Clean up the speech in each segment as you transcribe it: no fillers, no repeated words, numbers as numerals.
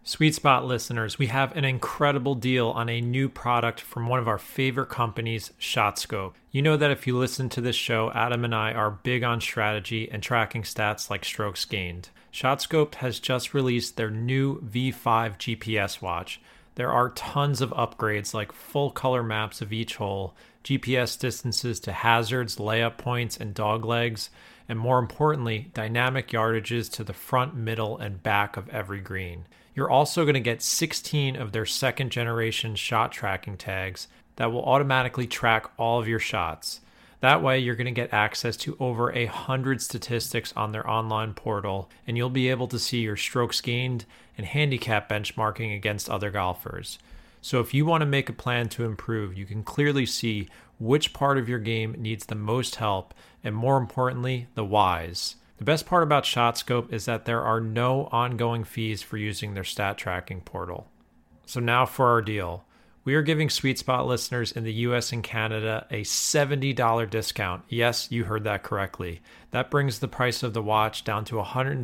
Sweet Spot listeners, we have an incredible deal on a new product from one of our favorite companies, ShotScope. You know that if you listen to this show, Adam and I are big on strategy and tracking stats like strokes gained. ShotScope has just released their new V5 GPS watch. There are tons of upgrades like full color maps of each hole, GPS distances to hazards, layup points, and dog legs, and more importantly, dynamic yardages to the front, middle, and back of every green. You're also going to get 16 of their second generation shot tracking tags that will automatically track all of your shots. That way, you're going to get access to over 100 statistics on their online portal, and you'll be able to see your strokes gained and handicap benchmarking against other golfers. So if you want to make a plan to improve, you can clearly see which part of your game needs the most help, and more importantly, the whys. The best part about ShotScope is that there are no ongoing fees for using their stat tracking portal. So now for our deal. We are giving Sweet Spot listeners in the US and Canada a $70 discount. Yes, you heard that correctly. That brings the price of the watch down to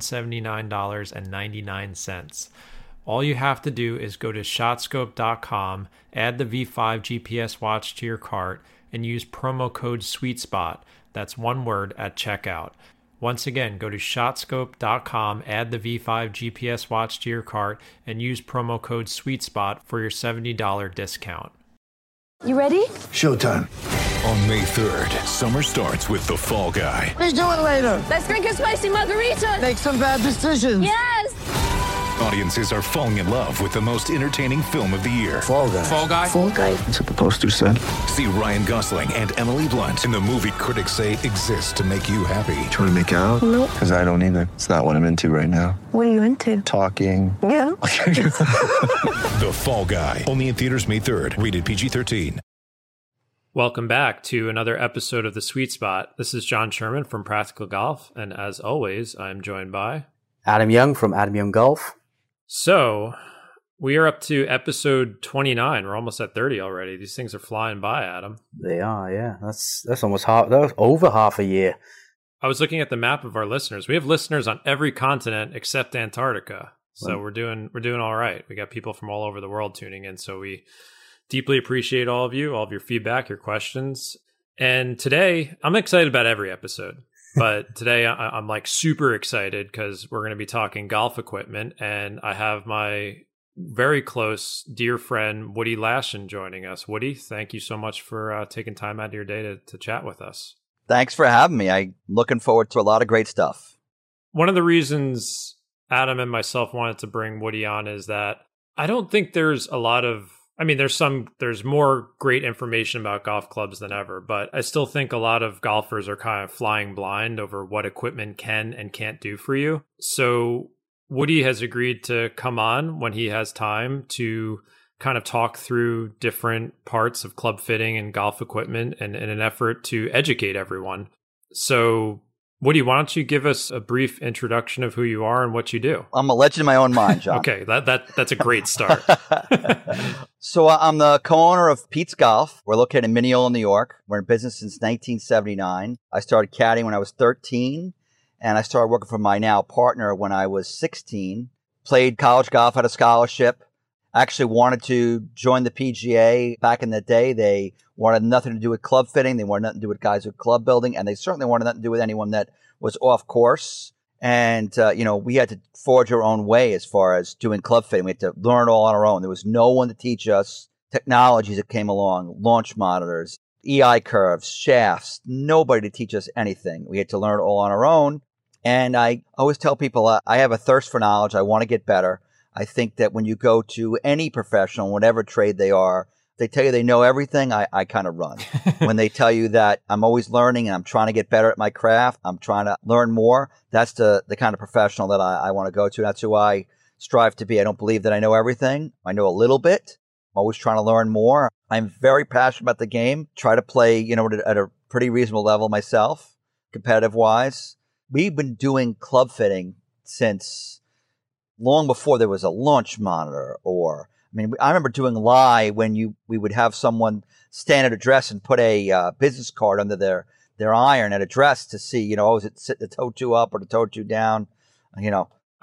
$179.99. All you have to do is go to shotscope.com, add the V5 GPS watch to your cart, and use promo code SweetSpot. That's one word at checkout. Once again, go to shotscope.com, add the V5 GPS watch to your cart, and use promo code SweetSpot for your $70 discount. You ready? Showtime. On May 3rd, summer starts with The Fall Guy. Let's do it later. Let's drink a spicy margarita. Make some bad decisions. Yes! Audiences are falling in love with the most entertaining film of the year. Fall Guy. Fall Guy? Fall Guy. That's what the poster said. See Ryan Gosling and Emily Blunt in the movie critics say exists to make you happy. Trying to make it out? Nope. Because I don't either. It's not what I'm into right now. What are you into? Talking. Yeah. The Fall Guy. Only in theaters May 3rd. Rated PG-13. Welcome back to another episode of The Sweet Spot. This is John Sherman from Practical Golf, and as always, I'm joined by Adam Young from Adam Young Golf. So, we are up to episode 29. We're almost at 30 already. These things are flying by, Adam. They are, yeah. That's almost over half a year. I was looking at the map of our listeners. We have listeners on every continent except Antarctica. So we're doing all right. We got people from all over the world tuning in. So we deeply appreciate all of you, all of your feedback, your questions. And today, I'm excited about every episode. But today I'm like super excited because we're going to be talking golf equipment, and I have my very close dear friend Woody Lashin joining us. Woody, thank you so much for taking time out of your day to chat with us. Thanks for having me. I'm looking forward to a lot of great stuff. One of the reasons Adam and myself wanted to bring Woody on is that I don't think there's a lot of there's more great information about golf clubs than ever, but I still think a lot of golfers are kind of flying blind over what equipment can and can't do for you. So Woody has agreed to come on when he has time to kind of talk through different parts of club fitting and golf equipment and in an effort to educate everyone. So Woody, why don't you give us a brief introduction of who you are and what you do? I'm a legend in my own mind, John. Okay, that's a great start. So I'm the co-owner of Pete's Golf. We're located in Mineola, New York. We're in business since 1979. I started caddying when I was 13, and I started working for my now partner when I was 16. Played college golf, had a scholarship. Actually wanted to join the PGA back in the day. They wanted nothing to do with club fitting. They wanted nothing to do with guys with club building. And they certainly wanted nothing to do with anyone that was off course. And, we had to forge our own way as far as doing club fitting. We had to learn all on our own. There was no one to teach us technologies that came along, launch monitors, EI curves, shafts, nobody to teach us anything. We had to learn it all on our own. And I always tell people I have a thirst for knowledge. I want to get better. I think that when you go to any professional, whatever trade they are, they tell you they know everything, I kind of run. When they tell you that I'm always learning and I'm trying to get better at my craft, I'm trying to learn more, that's the kind of professional that I want to go to. That's who I strive to be. I don't believe that I know everything. I know a little bit. I'm always trying to learn more. I'm very passionate about the game. Try to play, at a pretty reasonable level myself, competitive-wise. We've been doing club fitting since long before there was a launch monitor I remember doing live when we would have someone stand at a dress and put a business card under their iron at a dress to see, is it the toe two up or the toe two down?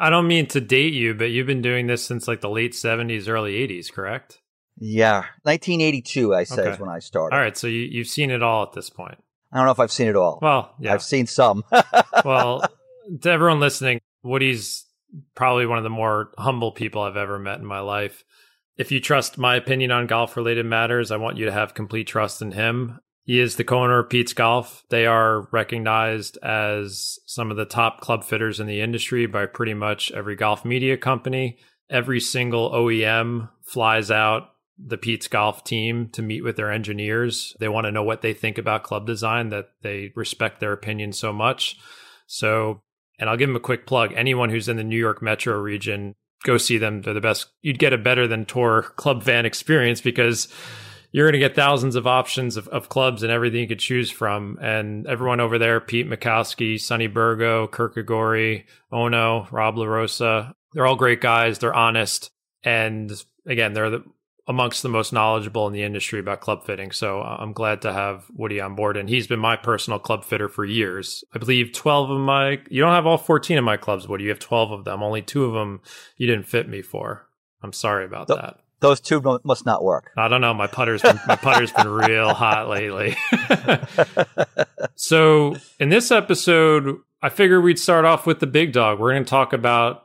I don't mean to date you, but you've been doing this since like the late 70s, early 80s, correct? Yeah, 1982, I say, Okay. is when I started. All right, so you've seen it all at this point. I don't know if I've seen it all. Well, yeah. I've seen some. Well, to everyone listening, Woody's probably one of the more humble people I've ever met in my life. If you trust my opinion on golf-related matters, I want you to have complete trust in him. He is the co-owner of Pete's Golf. They are recognized as some of the top club fitters in the industry by pretty much every golf media company. Every single OEM flies out the Pete's Golf team to meet with their engineers. They want to know what they think about club design, that they respect their opinion so much. So, and I'll give them a quick plug. Anyone who's in the New York metro region, go see them. They're the best. You'd get a better than tour club fan experience because you're going to get thousands of options of clubs and everything you could choose from. And everyone over there, Pete Mikowski, Sonny Burgo, Kirk Agori, Ono, Rob LaRosa, they're all great guys. They're honest. And again, they're amongst the most knowledgeable in the industry about club fitting. So I'm glad to have Woody on board. And he's been my personal club fitter for years. I believe 12 of you don't have all 14 of my clubs, Woody. You have 12 of them. Only 2 of them you didn't fit me for. I'm sorry about that. Those 2 must not work. I don't know. My putter's been real hot lately. So in this episode, I figured we'd start off with the big dog. We're going to talk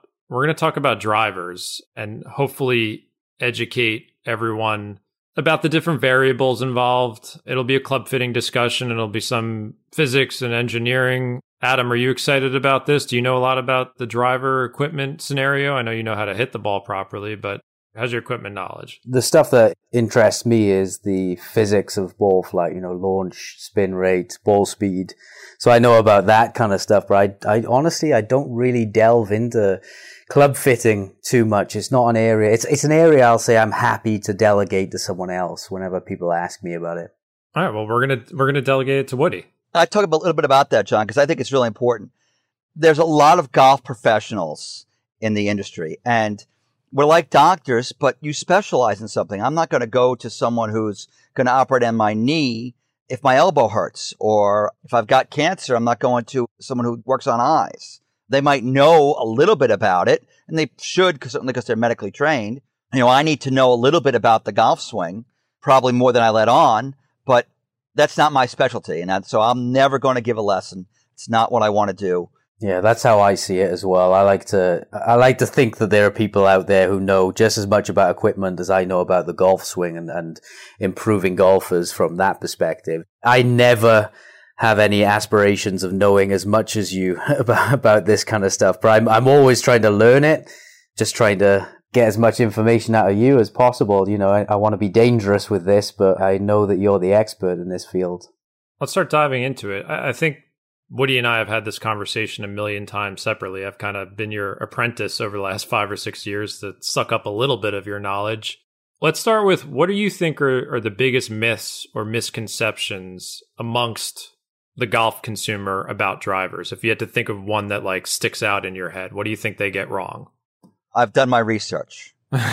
about drivers and hopefully educate everyone about the different variables involved. It'll be a club fitting discussion. It'll be some physics and engineering. Adam, are you excited about this? Do you know a lot about the driver equipment scenario? I know you know how to hit the ball properly, but how's your equipment knowledge? The stuff that interests me is the physics of ball flight, launch, spin rate, ball speed. So I know about that kind of stuff, but I honestly, I don't really delve into club fitting too much. It's not an area. It's an area I'll say I'm happy to delegate to someone else whenever people ask me about it. All right. Well, we're gonna delegate it to Woody. I talk a little bit about that, John, because I think it's really important. There's a lot of golf professionals in the industry, and we're like doctors, but you specialize in something. I'm not going to go to someone who's going to operate on my knee if my elbow hurts, or if I've got cancer, I'm not going to someone who works on eyes. They might know a little bit about it, and they should, certainly because they're medically trained. I need to know a little bit about the golf swing, probably more than I let on, but that's not my specialty. And so I'm never going to give a lesson. It's not what I want to do. Yeah, that's how I see it as well. I like to think that there are people out there who know just as much about equipment as I know about the golf swing and improving golfers from that perspective. I never have any aspirations of knowing as much as you about this kind of stuff, but I'm always trying to learn it, just trying to get as much information out of you as possible. I want to be dangerous with this, but I know that you're the expert in this field. Let's start diving into it. I think Woody and I have had this conversation a million times separately. I've kind of been your apprentice over the last 5 or 6 years to suck up a little bit of your knowledge. Let's start with, what do you think are the biggest myths or misconceptions amongst the golf consumer about drivers? If you had to think of one that sticks out in your head, what do you think they get wrong? I've done my research.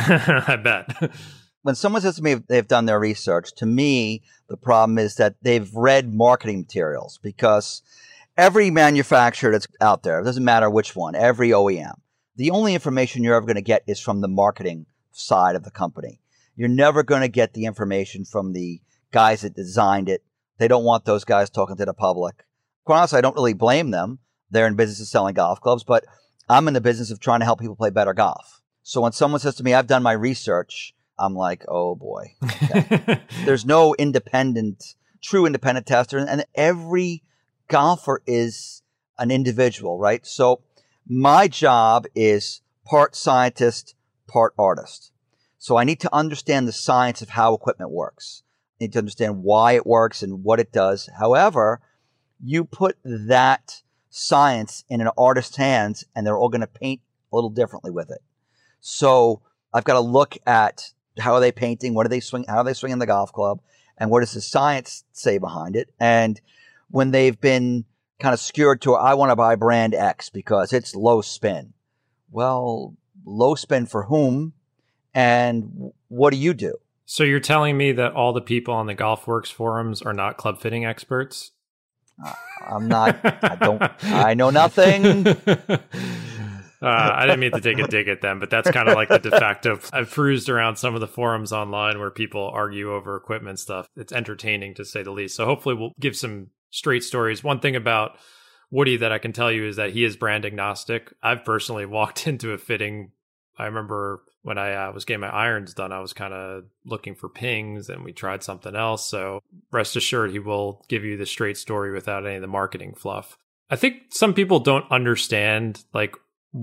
I bet. When someone says to me they've done their research, to me, the problem is that they've read marketing materials, because every manufacturer that's out there, it doesn't matter which one, every OEM, the only information you're ever going to get is from the marketing side of the company. You're never going to get the information from the guys that designed it. They don't want those guys talking to the public. Quite honestly, I don't really blame them. They're in business of selling golf clubs, but I'm in the business of trying to help people play better golf. So when someone says to me, I've done my research, I'm like, oh boy. Okay. There's no true independent tester, and every golfer is an individual, right? So my job is part scientist, part artist. So I need to understand the science of how equipment works. I need to understand why it works and what it does. However, you put that science in an artist's hands and they're all going to paint a little differently with it. So I've got to look at how are they painting, what are they swing, how are they swinging the golf club, and what does the science say behind it. And when they've been kind of skewered to, I want to buy brand X because it's low spin. Well, low spin for whom? And what do you do? So you're telling me that all the people on the GolfWorks forums are not club fitting experts? I'm not. I know nothing. I didn't mean to take a dig at them, but that's kind of like the de facto. I've cruised around some of the forums online where people argue over equipment stuff. It's entertaining to say the least. So hopefully we'll give some straight stories. One thing about Woody that I can tell you is that he is brand agnostic. I've personally walked into a fitting. I remember when I was getting my irons done, I was kind of looking for pings and we tried something else. So rest assured, he will give you the straight story without any of the marketing fluff. I think some people don't understand, like,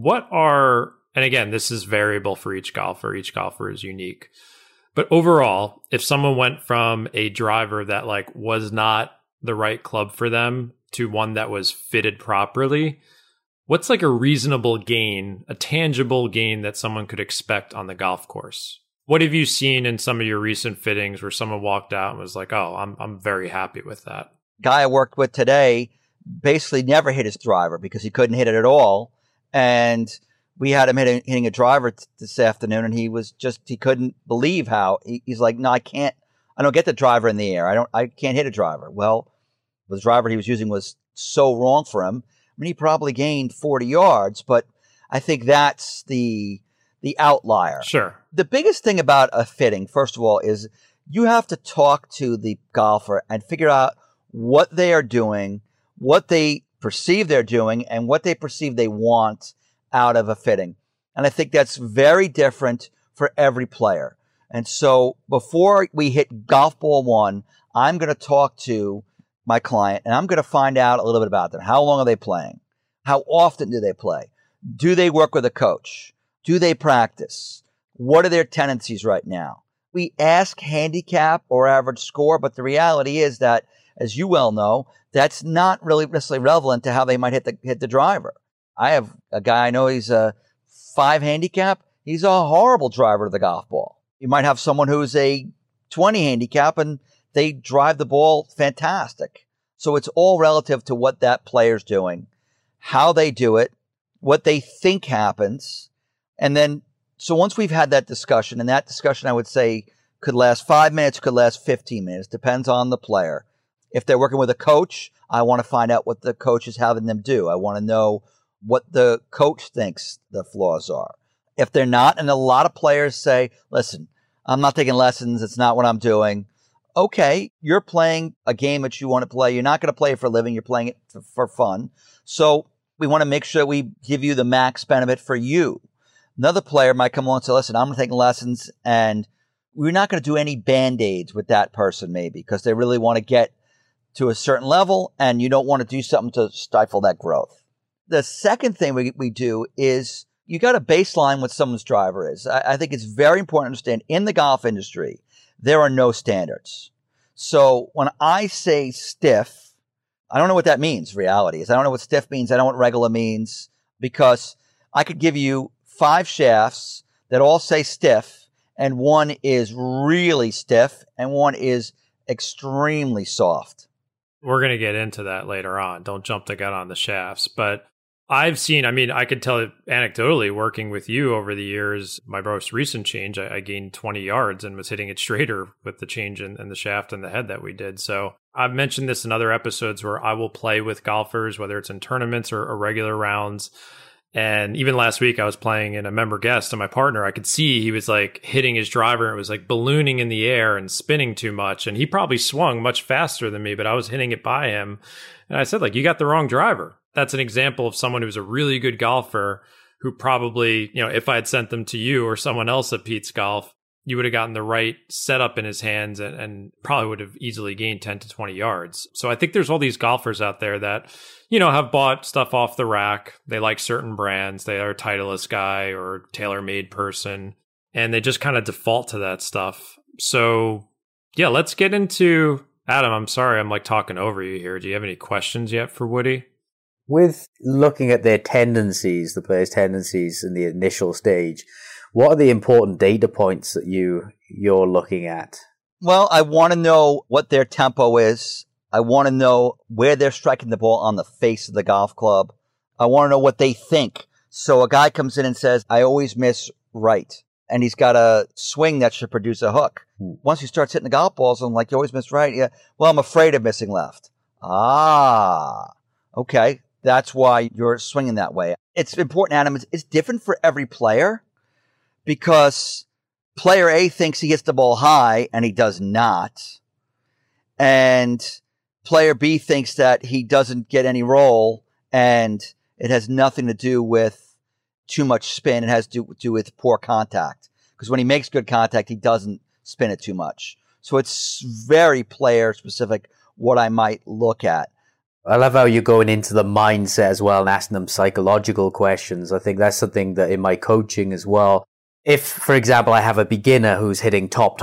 and again, this is variable for each golfer. Each golfer is unique. But overall, if someone went from a driver that like was not the right club for them to one that was fitted properly, what's like a reasonable gain, a tangible gain that someone could expect on the golf course? What have you seen in some of your recent fittings where someone walked out and was like, "Oh, I'm very happy with that"? Guy I worked with today basically never hit his driver because he couldn't hit it at all, and we had him hitting a driver this afternoon, and he couldn't believe how he's like, "No, I don't get the driver in the air. I can't hit a driver." Well, the driver he was using was so wrong for him. I mean, he probably gained 40 yards, but I think that's the outlier. Sure. The biggest thing about a fitting, first of all, is you have to talk to the golfer and figure out what they are doing, what they perceive they're doing, and what they perceive they want out of a fitting. And I think that's very different for every player. And so before we hit golf ball one, I'm going to talk to my client and I'm going to find out a little bit about them. How long are they playing? How often do they play? Do they work with a coach? Do they practice? What are their tendencies right now? We ask handicap or average score, but the reality is that, as you well know, that's not really necessarily relevant to how they might hit the driver. I have a guy I know, he's a 5 handicap. He's a horrible driver to the golf ball. You might have someone who's a 20 handicap and they drive the ball fantastic. So it's all relative to what that player's doing, how they do it, what they think happens. And then, so once we've had that discussion, and that discussion I would say could last 5 minutes, could last 15 minutes, depends on the player. If they're working with a coach, I want to find out what the coach is having them do. I want to know what the coach thinks the flaws are. If they're not, and a lot of players say, "Listen, I'm not taking lessons. It's not what I'm doing." Okay, you're playing a game that you want to play. You're not going to play it for a living. You're playing it for fun. So we want to make sure we give you the max benefit for you. Another player might come along and say, "Listen, I'm taking lessons, and we're not going to do any Band-Aids with that person maybe because they really want to get to a certain level, and you don't want to do something to stifle that growth." The second thing we do is you got a baseline what someone's driver is. I think it's very important to understand in the golf industry, there are no standards. So when I say stiff, I don't know what that means, reality is. I don't know what stiff means. I don't know what regular means, because I could give you 5 shafts that all say stiff, and one is really stiff and one is extremely soft. We're going to get into that later on. Don't jump the gun on the shafts. But I've seen, I could tell anecdotally working with you over the years, my most recent change, I gained 20 yards and was hitting it straighter with the change in the shaft and the head that we did. So I've mentioned this in other episodes where I will play with golfers, whether it's in tournaments or regular rounds. And even last week I was playing in a member guest, and my partner, I could see he was like hitting his driver and it was like ballooning in the air and spinning too much. And he probably swung much faster than me, but I was hitting it by him. And I said, like, you got the wrong driver. That's an example of someone who's a really good golfer who probably, if I had sent them to you or someone else at Pete's Golf, you would have gotten the right setup in his hands and probably would have easily gained 10 to 20 yards. So I think there's all these golfers out there that, have bought stuff off the rack. They like certain brands. They are a Titleist guy or TaylorMade person, and they just kind of default to that stuff. So yeah, let's get into Adam. I'm sorry, I'm like talking over you here. Do you have any questions yet for Woody? With looking at their tendencies, the players' tendencies in the initial stage, what are the important data points that you're looking at? Well, I want to know what their tempo is. I want to know where they're striking the ball on the face of the golf club. I want to know what they think. So a guy comes in and says, "I always miss right." And he's got a swing that should produce a hook. Once he starts hitting the golf balls, I'm like, "You always miss right?" "Yeah. Well, I'm afraid of missing left." "Ah, okay. That's why you're swinging that way." It's important, Adam. It's different for every player because player A thinks he hits the ball high and he does not. And player B thinks that he doesn't get any roll and it has nothing to do with too much spin. It has to do with poor contact. Because when he makes good contact, he doesn't spin it too much. So it's very player specific what I might look at. I love how you're going into the mindset as well and asking them psychological questions. I think that's something that in my coaching as well. If, for example, I have a beginner who's hitting top,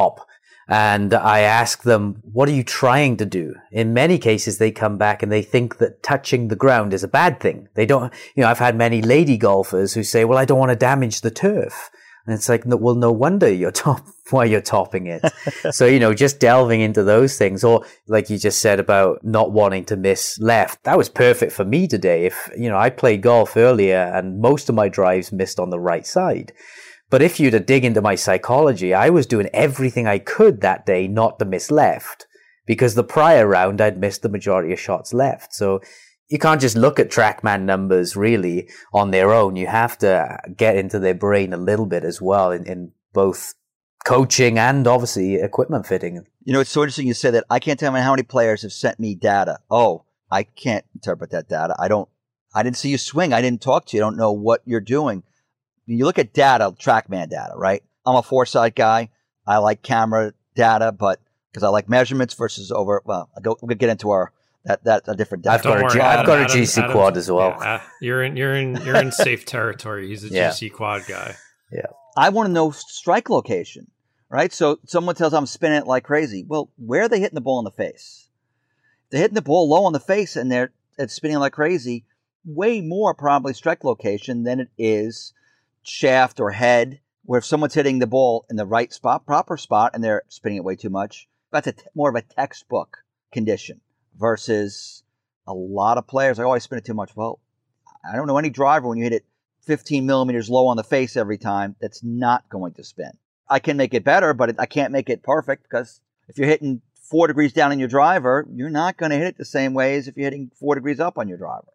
and I ask them, what are you trying to do? In many cases, they come back and they think that touching the ground is a bad thing. They don't, I've had many lady golfers who say, well, I don't want to damage the turf. And it's like, well, no wonder why you're topping it. So, just delving into those things, or like you just said about not wanting to miss left. That was perfect for me today. If, I played golf earlier and most of my drives missed on the right side. But if you'd have dig into my psychology, I was doing everything I could that day not to miss left, because the prior round I'd missed the majority of shots left. So you can't just look at TrackMan numbers really on their own. You have to get into their brain a little bit as well in both coaching and obviously equipment fitting. It's so interesting you say that. I can't tell you how many players have sent me data. Oh, I can't interpret that data. I didn't see you swing. I didn't talk to you. I don't know what you're doing. You look at data, TrackMan data, right? I'm a Foresight guy. I like camera data, but because I like measurements versus we're gonna get into a different data. I've got a GC quad as well. Yeah, you're in safe territory. He's a GC quad guy. Yeah. I want to know strike location, right? So someone tells I'm spinning it like crazy. Well, where are they hitting the ball in the face? If they're hitting the ball low on the face and it's spinning like crazy, way more probably strike location than it is shaft or head, where if someone's hitting the ball in the right spot, proper spot, and they're spinning it way too much, that's more of a textbook condition versus a lot of players. I spin it too much. Well, I don't know any driver when you hit it 15 millimeters low on the face every time that's not going to spin. I can make it better, but I can't make it perfect, because if you're hitting 4 degrees down on your driver, you're not going to hit it the same way as if you're hitting 4 degrees up on your driver.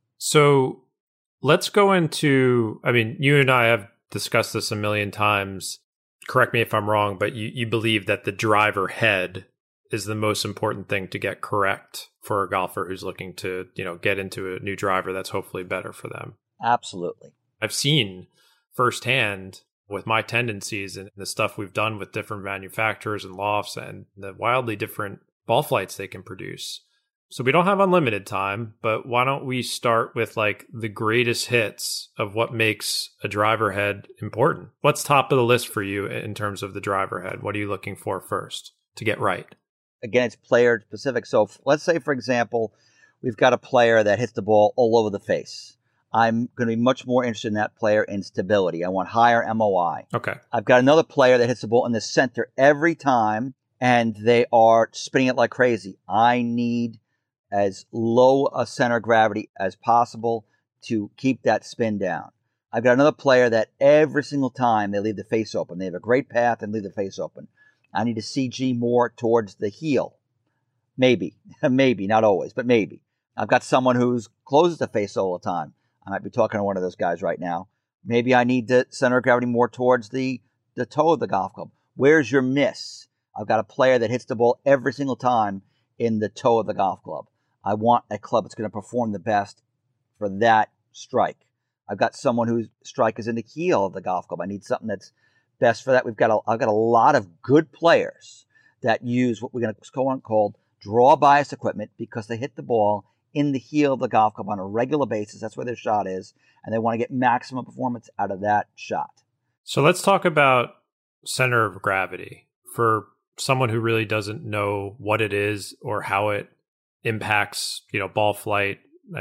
So let's go into, you and I have discussed this a million times. Correct me if I'm wrong, but you believe that the driver head is the most important thing to get correct for a golfer who's looking to, get into a new driver that's hopefully better for them. Absolutely. I've seen firsthand with my tendencies and the stuff we've done with different manufacturers and lofts and the wildly different ball flights they can produce. So we don't have unlimited time, but why don't we start with like the greatest hits of what makes a driver head important? What's top of the list for you in terms of the driver head? What are you looking for first to get right? Again, it's player specific. So let's say, for example, we've got a player that hits the ball all over the face. I'm going to be much more interested in that player in stability. I want higher MOI. Okay. I've got another player that hits the ball in the center every time, and they are spinning it like crazy. I need as low a center of gravity as possible to keep that spin down. I've got another player that every single time they leave the face open. They have a great path and leave the face open. I need to CG more towards the heel. Maybe, not always, but maybe. I've got someone who's closes the face all the time. I might be talking to one of those guys right now. Maybe I need the center of gravity more towards the toe of the golf club. Where's your miss? I've got a player that hits the ball every single time in the toe of the golf club. I want a club that's going to perform the best for that strike. I've got someone whose strike is in the heel of the golf club. I need something that's best for that. I've got a lot of good players that use what we're going to call draw bias equipment, because they hit the ball in the heel of the golf club on a regular basis. That's where their shot is, and they want to get maximum performance out of that shot. So let's talk about center of gravity for someone who really doesn't know what it is or how it impacts, ball flight.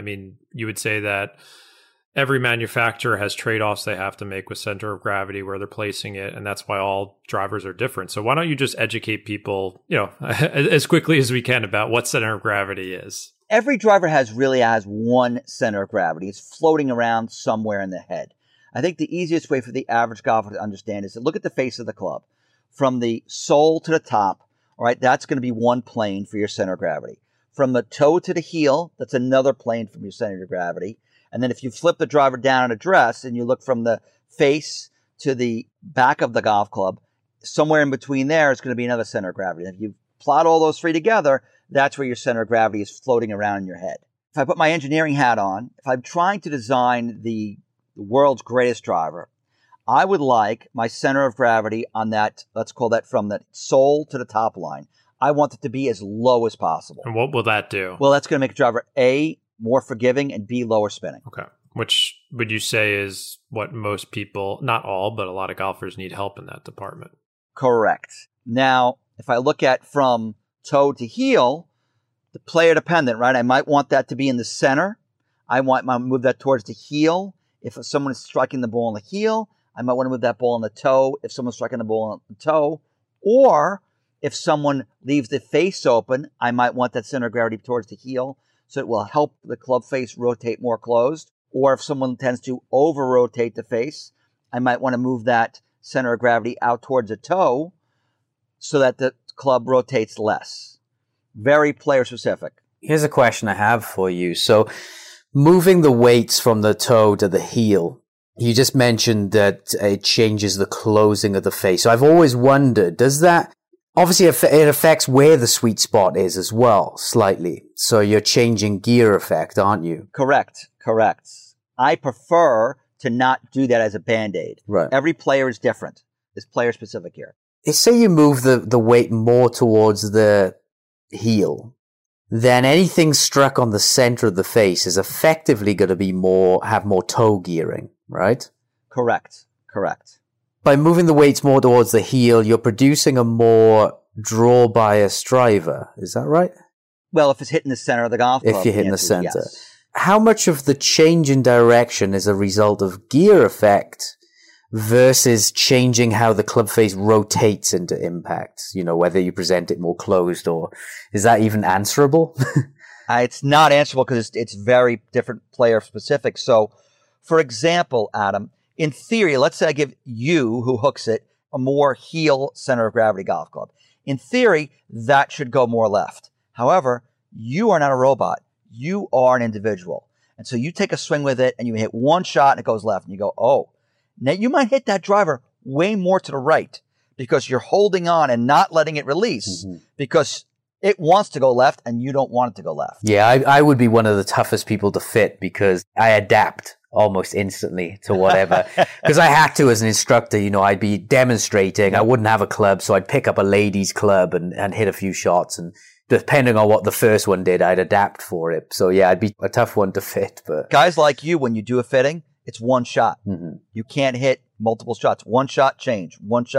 You would say that every manufacturer has trade-offs they have to make with center of gravity, where they're placing it, and that's why all drivers are different. So why don't you just educate people, as quickly as we can about what center of gravity is? Every driver really has one center of gravity. It's floating around somewhere in the head. I think the easiest way for the average golfer to understand is to look at the face of the club. From the sole to the top, all right, that's going to be one plane for your center of gravity. From the toe to the heel, that's another plane from your center of gravity. And then if you flip the driver down an address and you look from the face to the back of the golf club, somewhere in between there is going to be another center of gravity. And if you plot all those three together, that's where your center of gravity is floating around in your head. If I put my engineering hat on, if I'm trying to design the world's greatest driver, I would like my center of gravity on that, let's call that from the sole to the top line. I want it to be as low as possible. And what will that do? Well, that's going to make a driver, A, more forgiving, and B, lower spinning. Okay. Which would you say is what most people, not all, but a lot of golfers need help in that department? Correct. Now, if I look at from toe to heel, the player dependent, right? I might want that to be in the center. I might move that towards the heel. If someone is striking the ball on the heel, I might want to move that ball on the toe if someone's striking the ball on the toe. Or if someone leaves the face open, I might want that center of gravity towards the heel, so it will help the club face rotate more closed. Or if someone tends to over-rotate the face, I might want to move that center of gravity out towards the toe so that the club rotates less. Very player-specific. Here's a question I have for you. So moving the weights from the toe to the heel, you just mentioned that it changes the closing of the face. So I've always wondered, does that... Obviously, it affects where the sweet spot is as well, slightly. So you're changing gear effect, aren't you? Correct. I prefer to not do that as a Band-Aid. Right. Every player is different. It's player-specific here. Say you move the weight more towards the heel, then anything struck on the center of the face is effectively going to have more toe gearing, right? Correct. By moving the weights more towards the heel, you're producing a more draw bias driver. Is that right? Well, if it's hitting the center of the golf club. If you're hitting the answer is center. yes. How much of the change in direction is a result of gear effect versus changing how the club face rotates into impact? You know, whether you present it more closed, or is that even answerable? It's not answerable because it's very different player specific. So, for example, Adam, in theory, let's say I give you, who hooks it, a more heel center of gravity golf club. In theory, that should go more left. However, you are not a robot. You are an individual. And so you take a swing with it and you hit one shot and it goes left and you go, oh, now you might hit that driver way more to the right because you're holding on and not letting it release because it wants to go left and you don't want it to go left. Yeah, I would be one of the toughest people to fit because I adapt almost instantly to whatever. Because I had to as an instructor, you know, I'd be demonstrating. I wouldn't have a club, so I'd pick up a ladies' club and hit a few shots. And depending on what the first one did, I'd adapt for it. So yeah, I'd be a tough one to fit. But guys like you, when you do a fitting, it's one shot. Mm-hmm. You can't hit multiple shots. One shot change,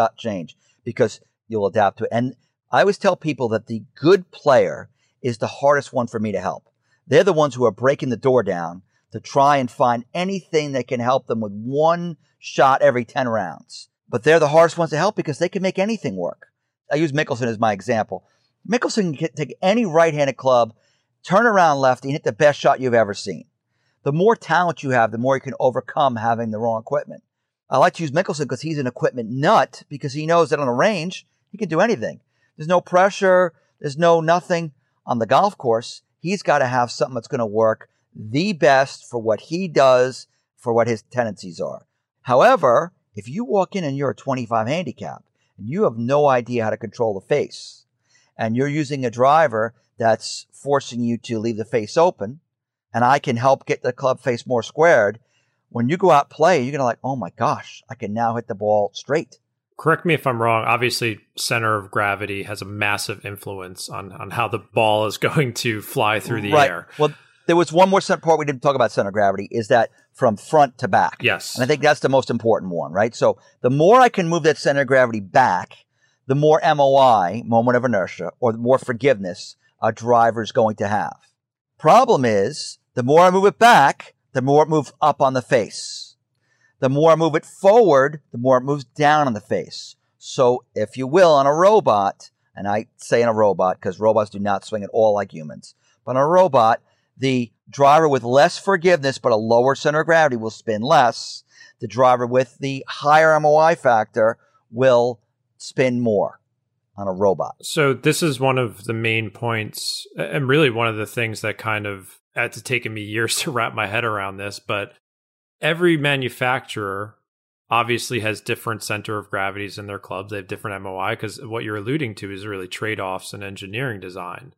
because you'll adapt to it. And I always tell people that the good player is the hardest one for me to help. They're the ones who are breaking the door down to try and find anything that can help them with one shot every 10 rounds. But they're the hardest ones to help because they can make anything work. I use Mickelson as my example. Mickelson can take any right-handed club, turn around lefty, and hit the best shot you've ever seen. The more talent you have, the more you can overcome having the wrong equipment. I like to use Mickelson because he's an equipment nut because he knows that on a range, he can do anything. There's no pressure. There's no nothing on the golf course. He's got to have something that's going to work the best for what he does, for what his tendencies are. However, if you walk in and you're a 25 handicap and you have no idea how to control the face and you're using a driver that's forcing you to leave the face open and I can help get the club face more squared, when you go out play, you're going to like, oh my gosh, I can now hit the ball straight. Correct me if I'm wrong. Obviously, center of gravity has a massive influence on how the ball is going to fly through the air. Well, there was one more part we didn't talk about center of gravity, is that from front to back. Yes. And I think that's the most important one, right? So the more I can move that center of gravity back, the more MOI, moment of inertia, or the more forgiveness a driver is going to have. Problem is, the more I move it back, the more it moves up on the face. The more I move it forward, the more it moves down on the face. So, if you will, on a robot, and I say in a robot because robots do not swing at all like humans, but on a robot, the driver with less forgiveness but a lower center of gravity will spin less. The driver with the higher MOI factor will spin more on a robot. So this is one of the main points, and really one of the things that kind of It's taken me years to wrap my head around this, but every manufacturer obviously has different center of gravities in their clubs. They have different MOI because what you're alluding to is really trade-offs in engineering design.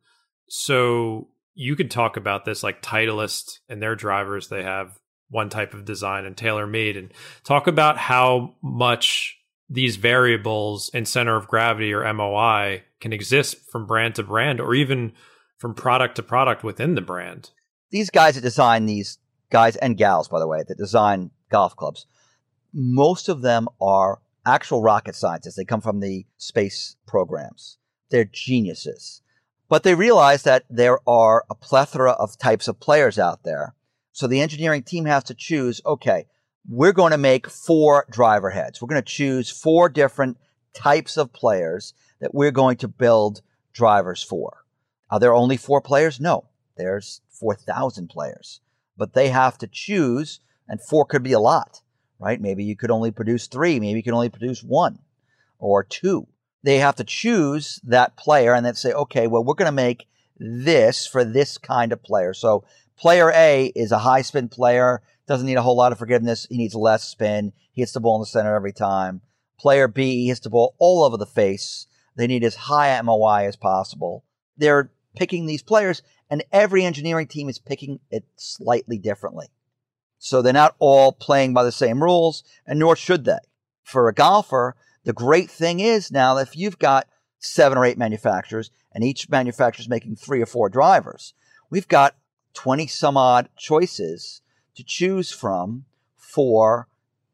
So you could talk about this like Titleist and their drivers. They have one type of design and tailor-made, and talk about how much these variables in center of gravity or MOI can exist from brand to brand or even from product to product within the brand. These guys that design these guys and gals, by the way, that design golf clubs, most of them are actual rocket scientists. They come from the space programs. They're geniuses. But they realize that there are a plethora of types of players out there. So the engineering team has to choose, okay, we're going to make 4 driver heads. We're going to choose 4 different types of players that we're going to build drivers for. Are there only 4 players? No, there's 4,000 players. But they have to choose, and 4 could be a lot, right? Maybe you could only produce 3. Maybe you can only produce 1 or 2. They have to choose that player and then say, okay, well, we're going to make this for this kind of player. So player A is a high spin player, doesn't need a whole lot of forgiveness. He needs less spin. He hits the ball in the center every time. Player B hits the ball all over the face. They need as high MOI as possible. They're picking these players, and every engineering team is picking it slightly differently. So they're not all playing by the same rules, and nor should they. For a golfer, the great thing is now that if you've got 7 or 8 manufacturers, and each manufacturer is making 3 or 4 drivers, we've got 20 some odd choices to choose from for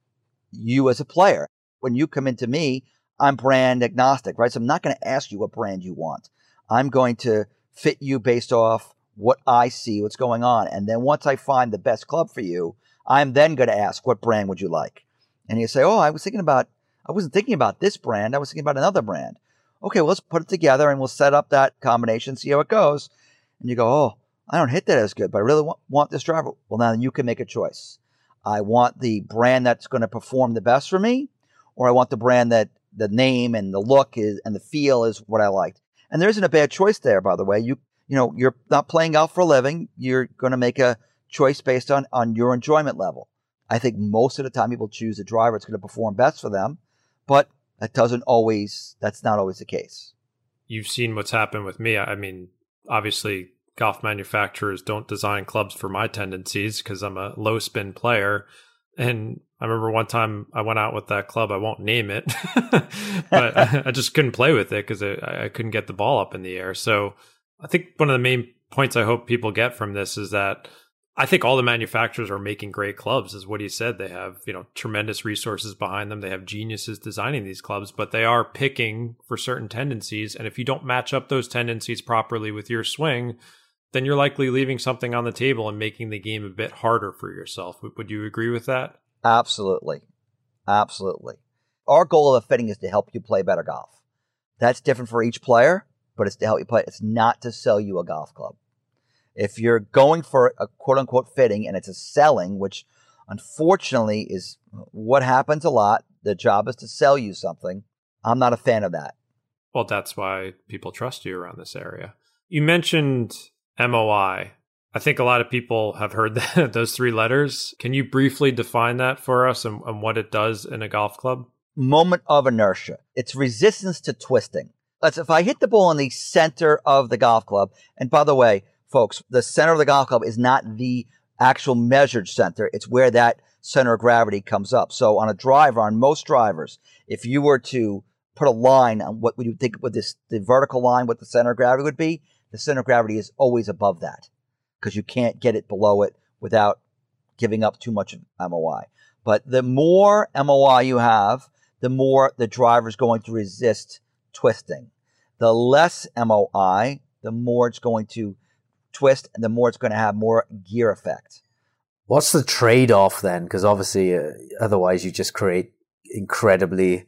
you as a player. When you come into me, I'm brand agnostic, right? So I'm not going to ask you what brand you want. I'm going to fit you based off what I see, what's going on. And then once I find the best club for you, I'm then going to ask, what brand would you like? And you say, oh, I wasn't thinking about this brand. I was thinking about another brand. Okay, well, let's put it together and we'll set up that combination, see how it goes. And you go, oh, I don't hit that as good, but I really want this driver. Well, now you can make a choice. I want the brand that's going to perform the best for me, or I want the brand that the name and the look is and the feel is what I liked. And there isn't a bad choice there, by the way. You're not playing golf for a living. You're going to make a choice based on your enjoyment level. I think most of the time people choose a driver that's going to perform best for them, but that's not always the case. You've seen what's happened with me. I mean, obviously golf manufacturers don't design clubs for my tendencies because I'm a low spin player. And I remember one time I went out with that club. I won't name it, but I just couldn't play with it because I couldn't get the ball up in the air. So I think one of the main points I hope people get from this is that I think all the manufacturers are making great clubs, is what he said. They have, tremendous resources behind them. They have geniuses designing these clubs, but they are picking for certain tendencies. And if you don't match up those tendencies properly with your swing, then you're likely leaving something on the table and making the game a bit harder for yourself. Would you agree with that? Absolutely. Absolutely. Our goal of fitting is to help you play better golf. That's different for each player, but it's to help you play. It's not to sell you a golf club. If you're going for a quote-unquote fitting and it's a selling, which unfortunately is what happens a lot, the job is to sell you something. I'm not a fan of that. Well, that's why people trust you around this area. You mentioned MOI. I think a lot of people have heard those 3 letters. Can you briefly define that for us and what it does in a golf club? Moment of inertia. It's resistance to twisting. If I hit the ball in the center of the golf club, and by the way, folks, the center of the golf club is not the actual measured center. It's where that center of gravity comes up. So on a driver, on most drivers, if you were to put a line on what would you think with the vertical line, what the center of gravity would be, the center of gravity is always above that because you can't get it below it without giving up too much of MOI. But the more MOI you have, the more the driver is going to resist twisting. The less MOI, the more it's going to twist, and the more it's going to have more gear effect. What's the trade-off then? Because obviously, otherwise you just create incredibly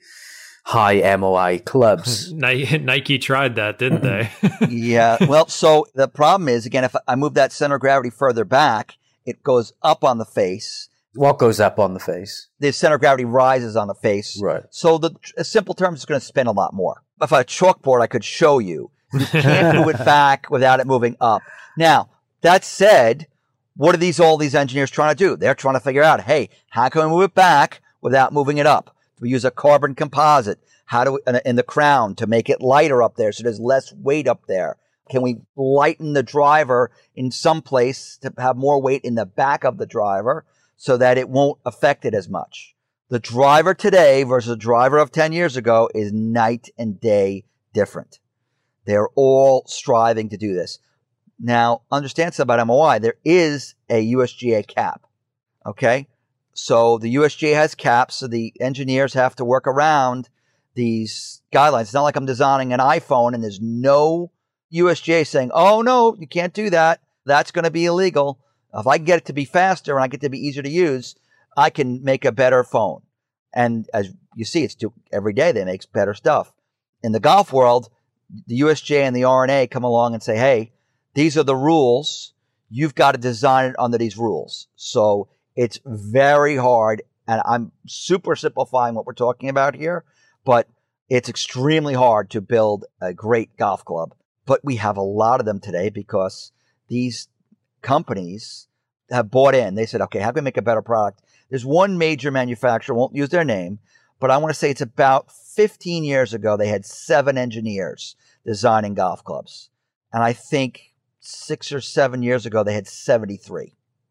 high MOI clubs. Nike tried that, didn't they? Yeah. Well, so the problem is, again, if I move that center of gravity further back, it goes up on the face. What goes up on the face? The center of gravity rises on the face. Right. So a simple term is going to spin a lot more. If I had a chalkboard, I could show you. You can't move it back without it moving up. Now, That said, what are all these engineers trying to do? They're trying to figure out, hey, how can we move it back without moving it up? Do we use a carbon composite? How do we, in the crown to make it lighter up there so there's less weight up there? Can we lighten the driver in some place to have more weight in the back of the driver so that it won't affect it as much? The driver today versus the driver of 10 years ago is night and day different. They're all striving to do this. Now, understand something about MOI. There is a USGA cap. Okay? So the USGA has caps, so the engineers have to work around these guidelines. It's not like I'm designing an iPhone and there's no USGA saying, oh, no, you can't do that. That's going to be illegal. If I can get it to be faster and I get it to be easier to use, I can make a better phone. And as you see, every day they make better stuff. In the golf world, the USGA and the R&A come along and say, hey, these are the rules. You've got to design it under these rules. So it's very hard. And I'm super simplifying what we're talking about here, but it's extremely hard to build a great golf club. But we have a lot of them today because these companies have bought in. They said, okay, how can we make a better product? There's one major manufacturer, won't use their name, but I want to say it's about 15 years ago, they had 7 engineers designing golf clubs. And I think 6 or 7 years ago, they had 73.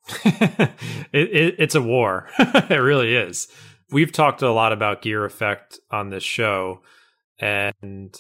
It's a war. It really is. We've talked a lot about Gear Effect on this show, and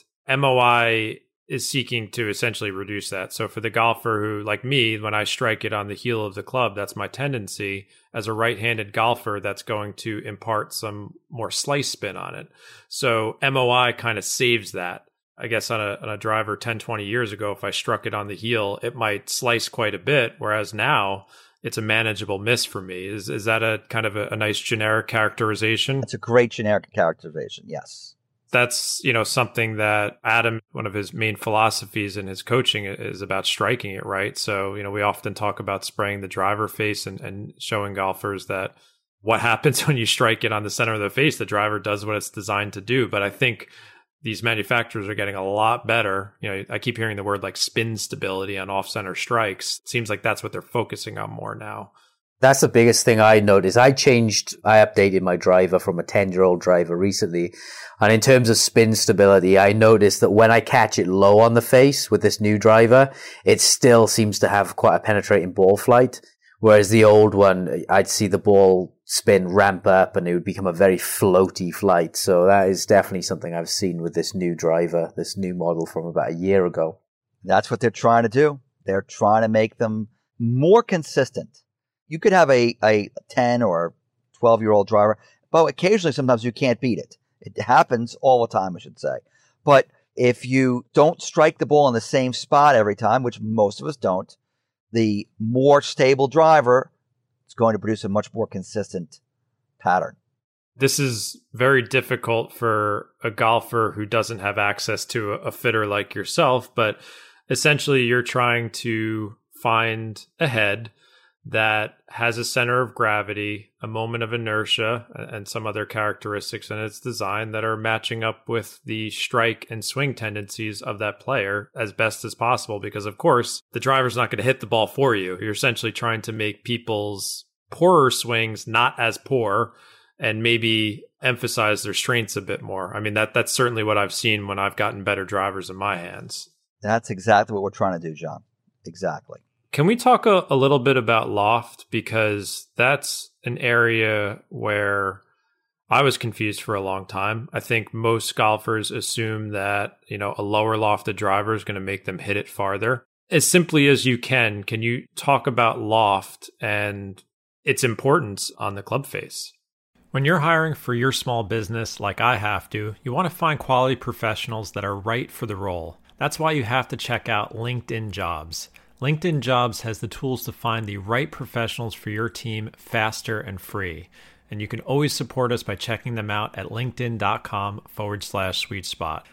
MOI is seeking to essentially reduce that. So for the golfer who, like me, when I strike it on the heel of the club, that's my tendency. As a right-handed golfer, that's going to impart some more slice spin on it. So MOI kind of saves that. I guess on a driver 10, 20 years ago, if I struck it on the heel, it might slice quite a bit, whereas now it's a manageable miss for me. Is that a kind of a nice generic characterization? It's a great generic characterization, yes. That's, something that Adam, one of his main philosophies in his coaching is about striking it right. So, we often talk about spraying the driver face and showing golfers that what happens when you strike it on the center of the face, the driver does what it's designed to do. But I think these manufacturers are getting a lot better. I keep hearing the word like spin stability on off-center strikes. It seems like that's what they're focusing on more now. That's the biggest thing I noticed. I updated my driver from a 10-year-old driver recently. And in terms of spin stability, I noticed that when I catch it low on the face with this new driver, it still seems to have quite a penetrating ball flight. Whereas the old one, I'd see the ball spin ramp up and it would become a very floaty flight. So that is definitely something I've seen with this new driver, this new model from about a year ago. That's what they're trying to do. They're trying to make them more consistent. You could have a 10 or 12-year-old driver, but occasionally sometimes you can't beat it. It happens all the time, I should say. But if you don't strike the ball in the same spot every time, which most of us don't, the more stable driver is going to produce a much more consistent pattern. This is very difficult for a golfer who doesn't have access to a fitter like yourself, but essentially you're trying to find a head that has a center of gravity, a moment of inertia, and some other characteristics in its design that are matching up with the strike and swing tendencies of that player as best as possible. Because, of course, the driver's not going to hit the ball for you. You're essentially trying to make people's poorer swings not as poor and maybe emphasize their strengths a bit more. I mean, that's certainly what I've seen when I've gotten better drivers in my hands. That's exactly what we're trying to do, John. Exactly. Can we talk a little bit about loft? Because that's an area where I was confused for a long time. I think most golfers assume that, a lower lofted driver is going to make them hit it farther. As simply as you can you talk about loft and its importance on the club face? When you're hiring for your small business like I have to, you want to find quality professionals that are right for the role. That's why you have to check out LinkedIn Jobs. LinkedIn Jobs has the tools to find the right professionals for your team faster and free. And you can always support us by checking them out at linkedin.com/sweet spot.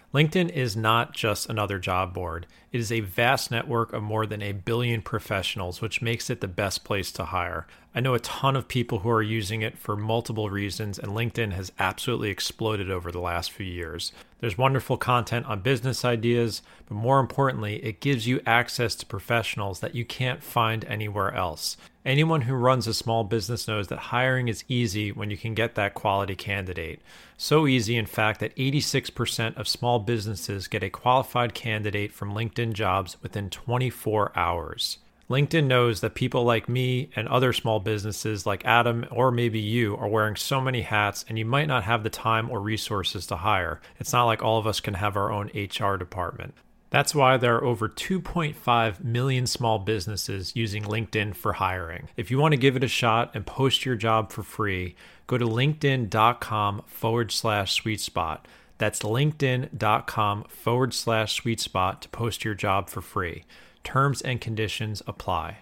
LinkedIn is not just another job board. It is a vast network of more than 1 billion professionals, which makes it the best place to hire. I know a ton of people who are using it for multiple reasons, and LinkedIn has absolutely exploded over the last few years. There's wonderful content on business ideas, but more importantly, it gives you access to professionals that you can't find anywhere else. Anyone who runs a small business knows that hiring is easy when you can get that quality candidate. So easy, in fact, that 86% of small businesses get a qualified candidate from LinkedIn Jobs within 24 hours. LinkedIn knows that people like me and other small businesses like Adam or maybe you are wearing so many hats, and you might not have the time or resources to hire. It's not like all of us can have our own HR department. That's why there are over 2.5 million small businesses using LinkedIn for hiring. If you want to give it a shot and post your job for free, go to linkedin.com/sweet spot. That's linkedin.com/sweet spot to post your job for free. Terms and conditions apply.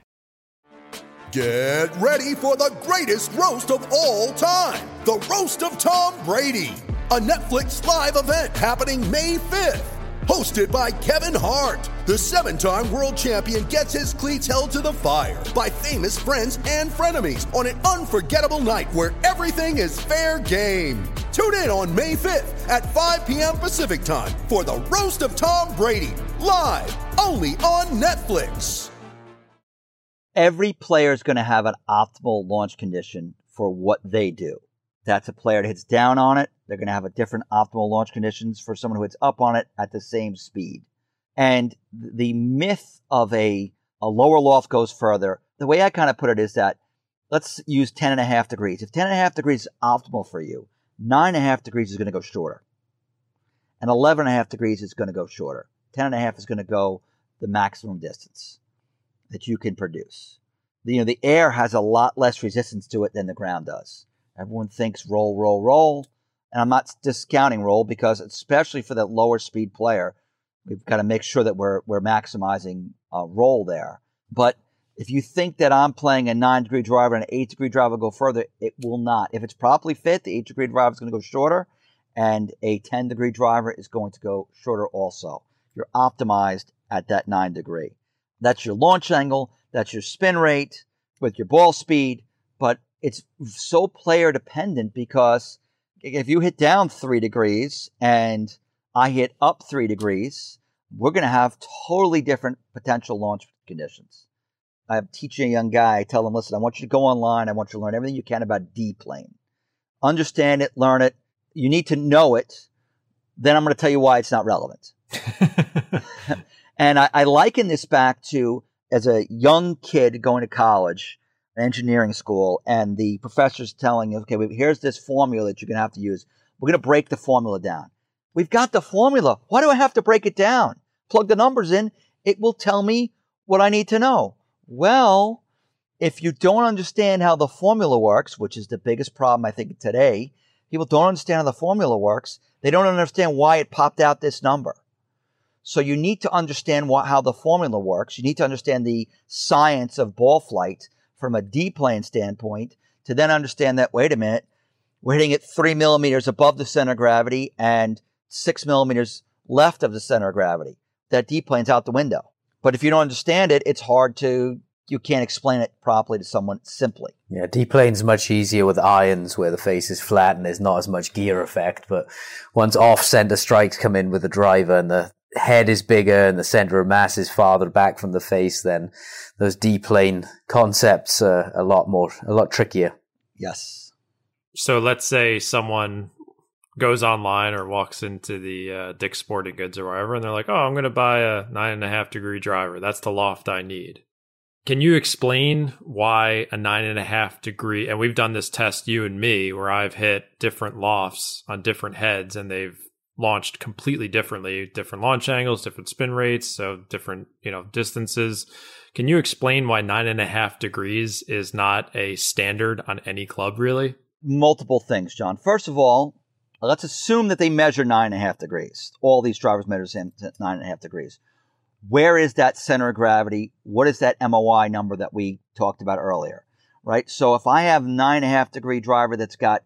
Get ready for the greatest roast of all time, the Roast of Tom Brady, a Netflix live event happening May 5th. Hosted by Kevin Hart, the 7-time world champion gets his cleats held to the fire by famous friends and frenemies on an unforgettable night where everything is fair game. Tune in on May 5th at 5 p.m. Pacific time for the Roast of Tom Brady, live only on Netflix. Every player is going to have an optimal launch condition for what they do. That's a player that hits down on it. They're going to have a different optimal launch conditions for someone who hits up on it at the same speed. And the myth of a lower loft goes further. The way I kind of put it is that let's use 10.5 degrees. If 10.5 degrees is optimal for you, 9.5 degrees is going to go shorter. And 11.5 degrees is going to go shorter. 10.5 is going to go the maximum distance that you can produce. The air has a lot less resistance to it than the ground does. Everyone thinks roll, roll, roll. And I'm not discounting roll because especially for that lower speed player, we've got to make sure that we're maximizing roll there. But if you think that I'm playing a 9-degree driver and an 8-degree driver go further, it will not. If it's properly fit, the 8-degree driver is going to go shorter and a 10-degree driver is going to go shorter also. You're optimized at that 9-degree. That's your launch angle. That's your spin rate with your ball speed. But it's so player dependent because if you hit down 3 degrees and I hit up 3 degrees, we're going to have totally different potential launch conditions. I'm teaching a young guy, I tell him, listen, I want you to go online. I want you to learn everything you can about D-plane. Understand it, learn it. You need to know it. Then I'm going to tell you why it's not relevant. And I liken this back to as a young kid going to college, engineering school, and the professor's telling you, okay, here's this formula that you're going to have to use. We're going to break the formula down. We've got the formula. Why do I have to break it down? Plug the numbers in. It will tell me what I need to know. Well, if you don't understand how the formula works, which is the biggest problem I think today, people don't understand how the formula works. They don't understand why it popped out this number. So you need to understand how the formula works. You need to understand the science of ball flight from a D-plane standpoint to then understand that, wait a minute, we're hitting it 3 millimeters above the center of gravity and 6 millimeters left of the center of gravity. That D-plane's out the window. But if you don't understand it, it's hard you can't explain it properly to someone simply. Yeah, D-plane's much easier with irons where the face is flat and there's not as much gear effect. But once off-center strikes come in with the driver and the head is bigger and the center of mass is farther back from the face, then those D-plane concepts are a lot trickier. Yes. So let's say someone goes online or walks into the Dick's Sporting Goods or wherever, and they're like, oh, I'm going to buy a 9.5 degree driver. That's the loft I need. Can you explain why a 9.5 degree, and we've done this test, you and me, where I've hit different lofts on different heads and they've launched completely differently, different launch angles, different spin rates, so different, distances. Can you explain why 9.5 degrees is not a standard on any club, really? Multiple things, John. First of all, let's assume that they measure 9.5 degrees. All these drivers measure 9.5 degrees. Where is that center of gravity? What is that MOI number that we talked about earlier, right? So if I have 9.5 degree driver that's got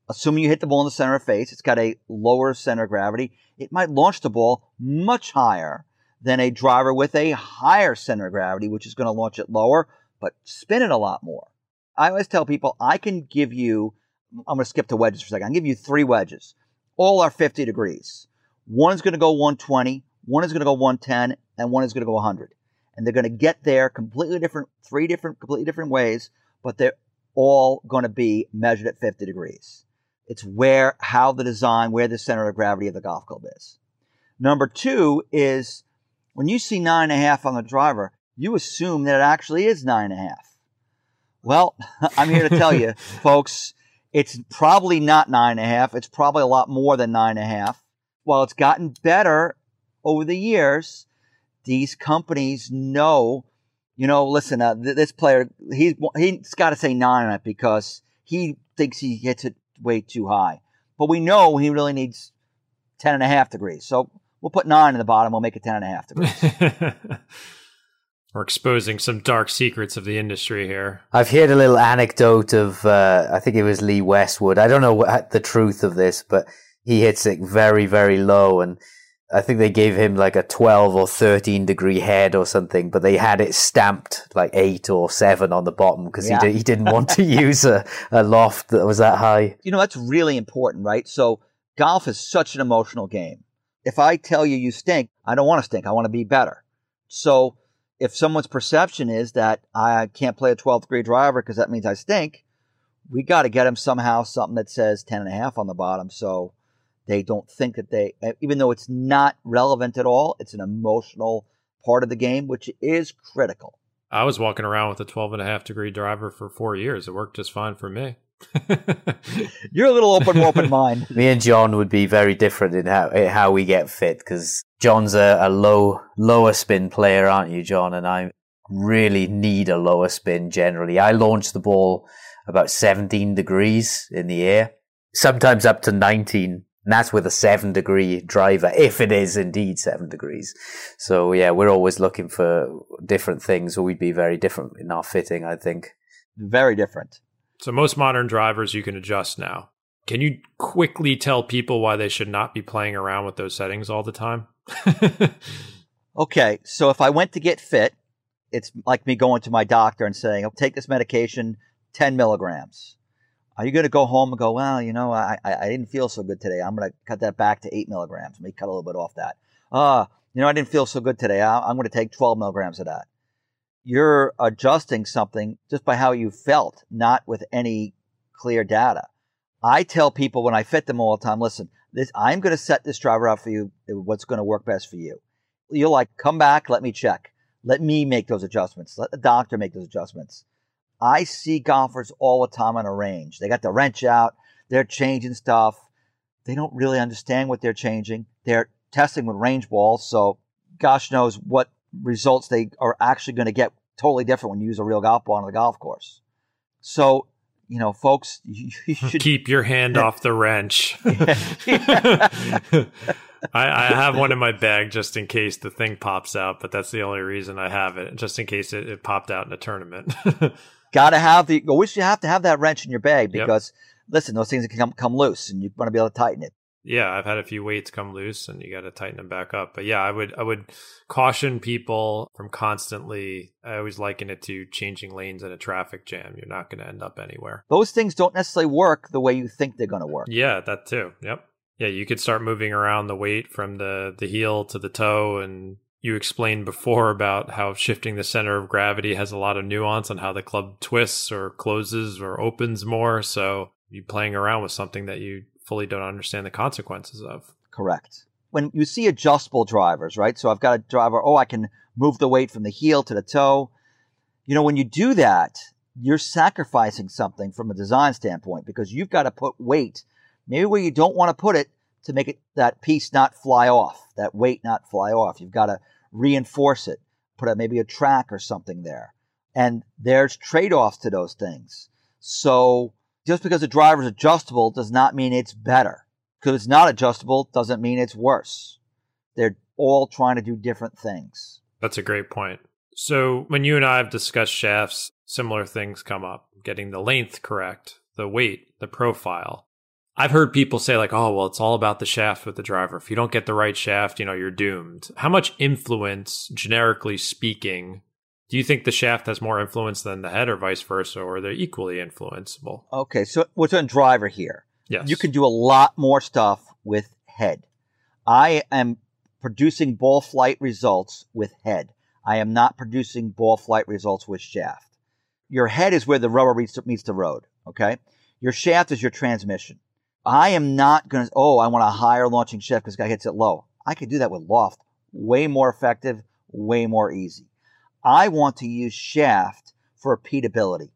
assuming you hit the ball in the center of face, it's got a lower center of gravity. It might launch the ball much higher than a driver with a higher center of gravity, which is going to launch it lower, but spin it a lot more. I always tell people, I can give you, I'm going to skip to wedges for a second. I'll give you 3 wedges. All are 50 degrees. One is going to go 120, one is going to go 110, and one is going to go 100. And they're going to get there completely different, 3 different, completely different ways, but they're all going to be measured at 50 degrees. It's where the center of gravity of the golf club is. Number 2 is when you see 9.5 on the driver, you assume that it actually is 9.5. Well, I'm here to tell you, folks, it's probably not 9.5. It's probably a lot more than 9.5. While it's gotten better over the years, these companies know, listen, this player, he's got to say 9 on it because he thinks he hits it way too high. But we know he really needs 10.5 degrees. So we'll put 9 in the bottom. We'll make it 10.5 degrees. We're exposing some dark secrets of the industry here. I've heard a little anecdote of, I think it was Lee Westwood. I don't know the truth of this, but he hits it very, very low. And I think they gave him like a 12 or 13 degree head or something, but they had it stamped like 8 or 7 on the bottom because he didn't want to use a loft that was that high. That's really important, right? So golf is such an emotional game. If I tell you stink, I don't want to stink. I want to be better. So if someone's perception is that I can't play a 12 degree driver because that means I stink, we got to get them somehow something that says 10.5 on the bottom. So they don't think that even though it's not relevant at all, it's an emotional part of the game, which is critical. I was walking around with a 12.5 degree driver for 4 years. It worked just fine for me. You're a little open mind. Me and John would be very different in how we get fit because John's a lower spin player, aren't you, John? And I really need a lower spin generally. I launch the ball about 17 degrees in the air, sometimes up to 19. And that's with a 7 degree driver, if it is indeed 7 degrees. So yeah, we're always looking for different things, or we'd be very different in our fitting, I think. Very different. So most modern drivers you can adjust now. Can you quickly tell people why they should not be playing around with those settings all the time? Okay, so if I went to get fit, it's like me going to my doctor and saying, I'll take this medication, 10 milligrams. Are you going to go home and go, well, I didn't feel so good today. I'm going to cut that back to 8 milligrams. Maybe cut a little bit off that. I didn't feel so good today. I'm going to take 12 milligrams of that. You're adjusting something just by how you felt, not with any clear data. I tell people when I fit them all the time, listen, I'm going to set this driver up for you, what's going to work best for you. You're like, come back, let me check. Let me make those adjustments. Let the doctor make those adjustments. I see golfers all the time on a range. They got the wrench out. They're changing stuff. They don't really understand what they're changing. They're testing with range balls, so gosh knows what results they are actually going to get totally different when you use a real golf ball on the golf course. So, folks, you should keep your hand off the wrench. I have one in my bag just in case the thing pops out, but that's the only reason I have it, just in case it popped out in a tournament. Gotta have always you have to have that wrench in your bag because, listen, those things can come loose and you want to be able to tighten it. Yeah, I've had a few weights come loose and you got to tighten them back up. But yeah, I would caution people from constantly, I always liken it to changing lanes in a traffic jam. You're not going to end up anywhere. Those things don't necessarily work the way you think they're going to work. Yeah, that too. Yep. Yeah, you could start moving around the weight from the heel to the toe. And you explained before about how shifting the center of gravity has a lot of nuance on how the club twists or closes or opens more. So you playing around with something that you fully don't understand the consequences of. Correct. When you see adjustable drivers, right? So I've got a driver, I can move the weight from the heel to the toe. When you do that, you're sacrificing something from a design standpoint because you've got to put weight maybe where you don't want to put it to make that piece not fly off, that weight not fly off. You've got to reinforce it, put maybe a track or something there. And there's trade-offs to those things. So just because a driver is adjustable does not mean it's better. Because it's not adjustable doesn't mean it's worse. They're all trying to do different things. That's a great point. So when you and I have discussed shafts, similar things come up. Getting the length correct, the weight, the profile. I've heard people say like, oh, well, it's all about the shaft with the driver. If you don't get the right shaft, you're doomed. How much influence, generically speaking, do you think the shaft has more influence than the head or vice versa, or are they equally influenceable? Okay, so what's on driver here? Yes. You can do a lot more stuff with head. I am producing ball flight results with head. I am not producing ball flight results with shaft. Your head is where the rubber meets the road, okay? Your shaft is your transmission. I am not going to, I want a higher launching shaft because the guy hits it low. I could do that with loft. Way more effective, way more easy. I want to use shaft for repeatability.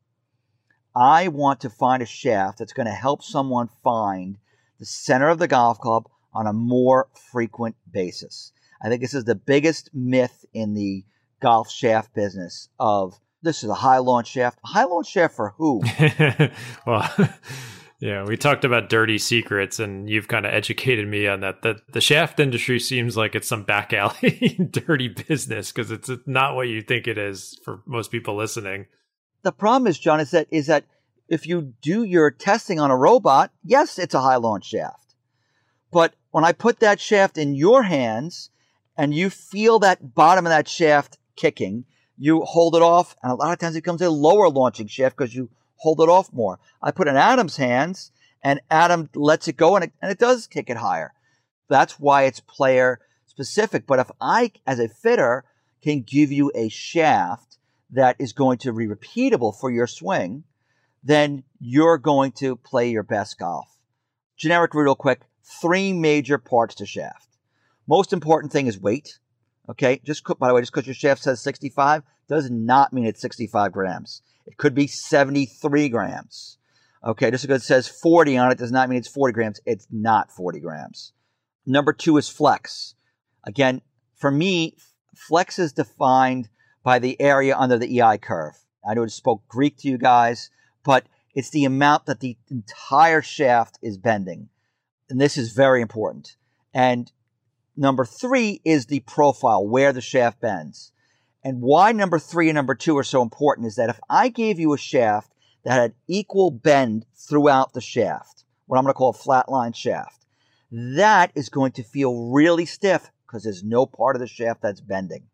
I want to find a shaft that's going to help someone find the center of the golf club on a more frequent basis. I think this is the biggest myth in the golf shaft business of this is a high launch shaft. High launch shaft for who? Well, yeah, we talked about dirty secrets, and you've kind of educated me on that. The shaft industry seems like it's some back alley dirty business because it's not what you think it is for most people listening. The problem is, John, is that if you do your testing on a robot, yes, it's a high launch shaft. But when I put that shaft in your hands and you feel that bottom of that shaft kicking, you hold it off, and a lot of times it becomes a lower launching shaft because you hold it off more. I put it in Adam's hands, and Adam lets it go, and it does kick it higher. That's why it's player specific. But if I, as a fitter, can give you a shaft that is going to be repeatable for your swing, then you're going to play your best golf. Generic real quick, 3 major parts to shaft. Most important thing is weight. Okay, by the way, just because your shaft says 65 does not mean it's 65 grams. It could be 73 grams. Okay, just because it says 40 on it does not mean it's 40 grams. It's not 40 grams. Number 2 is flex. Again, for me, flex is defined by the area under the EI curve. I know I spoke Greek to you guys, but it's the amount that the entire shaft is bending. And this is very important. And number 3 is the profile, where the shaft bends. And why number 3 and number 2 are so important is that if I gave you a shaft that had equal bend throughout the shaft, what I'm going to call a flat line shaft, that is going to feel really stiff because there's no part of the shaft that's bending.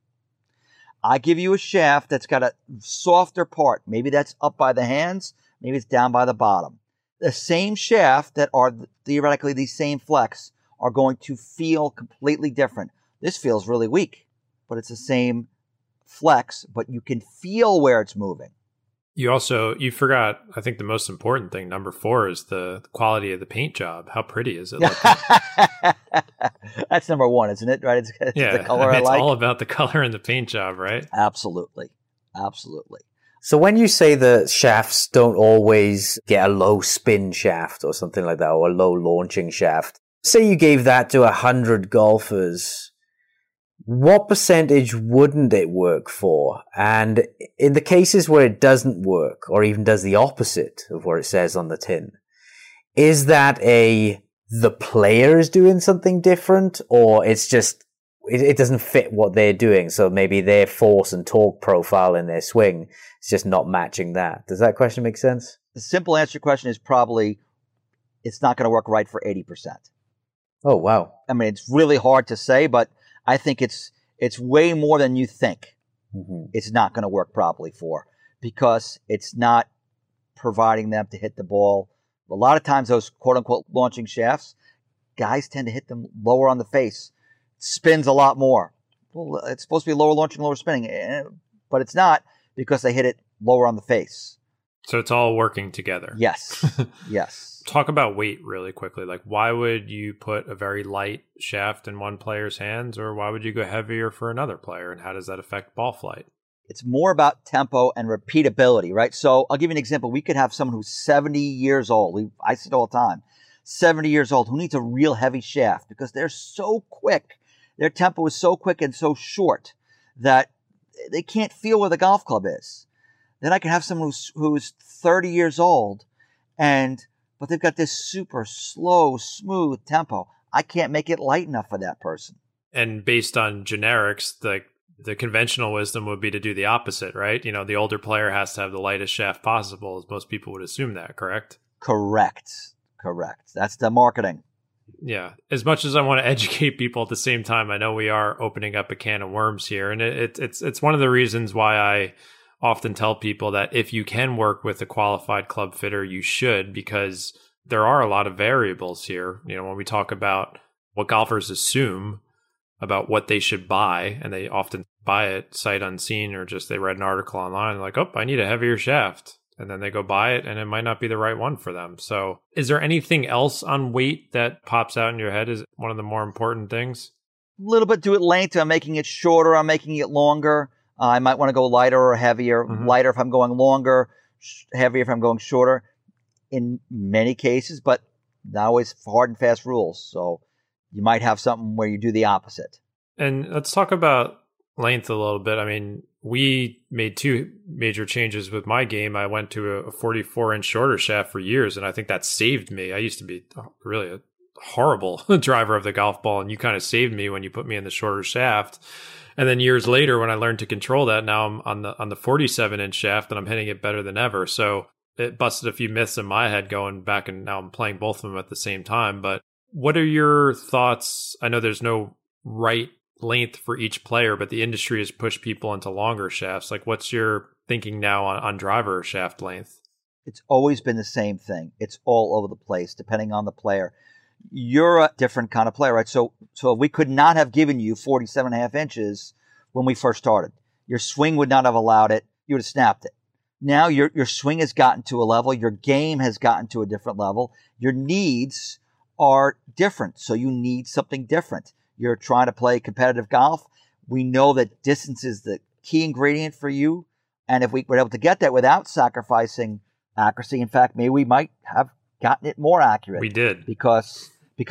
I give you a shaft that's got a softer part. Maybe that's up by the hands. Maybe it's down by the bottom. The same shaft that are theoretically the same flex are going to feel completely different. This feels really weak, but it's the same flex, but you can feel where it's moving. You forgot, I think the most important thing, number 4, is the quality of the paint job. How pretty is it looking? That's number 1, isn't it? Right? It's yeah, the color it's I like. all about the color and the paint job, right? Absolutely. Absolutely. So when you say the shafts don't always get a low spin shaft or something like that, or a low launching shaft, say you gave that to 100 golfers, what percentage wouldn't it work for? And in the cases where it doesn't work, or even does the opposite of what it says on the tin, is that the player is doing something different, or it's just, it doesn't fit what they're doing? So maybe their force and torque profile in their swing is just not matching that. Does that question make sense? The simple answer to your question is probably it's not going to work right for 80%. Oh, wow. I mean, it's really hard to say, but I think it's way more than you think. Mm-hmm. It's not going to work properly for, because it's not providing them to hit the ball. A lot of times those quote unquote launching shafts, guys tend to hit them lower on the face. Spins a lot more. Well, it's supposed to be lower launching, lower spinning, but it's not, because they hit it lower on the face. So it's all working together. Yes. Yes. Talk about weight really quickly. Like, why would you put a very light shaft in one player's hands, or why would you go heavier for another player? And how does that affect ball flight? It's more about tempo and repeatability, right? So I'll give you an example. We could have someone who's 70 years old. I see it all the time. 70 years old who needs a real heavy shaft because they're so quick. Their tempo is so quick and so short that they can't feel where the golf club is. Then I can have someone who's 30 years old but they've got this super slow, smooth tempo. I can't make it light enough for that person. And based on generics, the conventional wisdom would be to do the opposite, right? The older player has to have the lightest shaft possible, as most people would assume that, correct? Correct. Correct. That's the marketing. Yeah. As much as I want to educate people at the same time, I know we are opening up a can of worms here. And it's one of the reasons why I often tell people that if you can work with a qualified club fitter, you should, because there are a lot of variables here. You know, when we talk about what golfers assume about what they should buy, and they often buy it sight unseen, or just they read an article online like, oh, I need a heavier shaft. And then they go buy it and it might not be the right one for them. So is there anything else on weight that pops out in your head as one of the more important things? A little bit do it length. I'm making it shorter. I'm making it longer. I might want to go lighter or heavier. Lighter if I'm going longer, heavier if I'm going shorter in many cases, but not always hard and fast rules. So you might have something where you do the opposite. And let's talk about length a little bit. I mean, we made two major changes with my game. I went to a 44-inch shorter shaft for years, and I think that saved me. I used to be really a horrible driver of the golf ball, and you kind of saved me when you put me in the shorter shaft. And then years later, when I learned to control that, now I'm on the 47-inch shaft, and I'm hitting it better than ever. So it busted a few myths in my head going back, and now I'm playing both of them at the same time. But what are your thoughts? I know there's no right length for each player, but the industry has pushed people into longer shafts. Like, what's your thinking now on driver shaft length? It's always been the same thing. It's all over the place, depending on the player. You're a different kind of player, right? So we could not have given you 47.5 inches when we first started. Your swing would not have allowed it. You would have snapped it. Now your swing has gotten to a level. Your game has gotten to a different level. Your needs are different. So you need something different. You're trying to play competitive golf. We know that distance is the key ingredient for you. And if we were able to get that without sacrificing accuracy, in fact, maybe we might have gotten it more accurate. We did. Because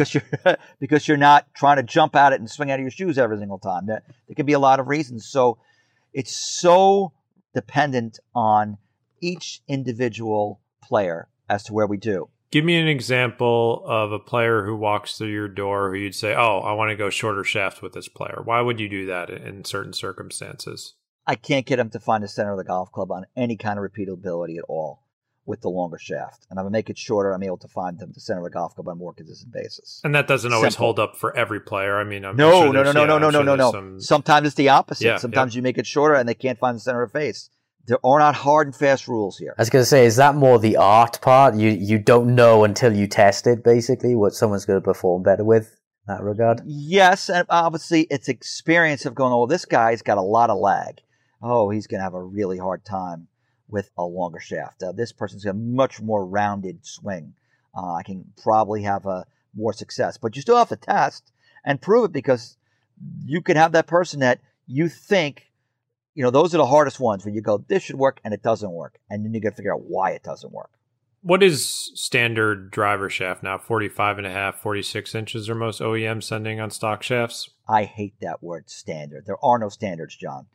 you're not trying to jump at it and swing out of your shoes every single time. There could be a lot of reasons. So it's so dependent on each individual player as to where we do. Give me an example of a player who walks through your door who you'd say, oh, I want to go shorter shaft with this player. Why would you do that in certain circumstances? I can't get him to find the center of the golf club on any kind of repeatability at all with the longer shaft. And I'm going to make it shorter. I'm able to find them the center of the golf club on a more consistent basis. And that doesn't always hold up for every player. I mean, No. Sometimes it's the opposite. Yeah, sometimes you make it shorter and they can't find the center of the face. There are not hard and fast rules here. I was going to say, is that more the art part? You don't know until you test it, basically, what someone's going to perform better with in that regard? Yes, and obviously it's experience of going, oh, this guy's got a lot of lag. Oh, he's going to have a really hard time with a longer shaft. This person's got a much more rounded swing. I can probably have more success. But you still have to test and prove it, because you can have that person that you think, those are the hardest ones where you go, this should work, and it doesn't work. And then you got to figure out why it doesn't work. What is standard driver shaft now? 45.5, 46 inches are most OEMs sending on stock shafts? I hate that word standard. There are no standards, John.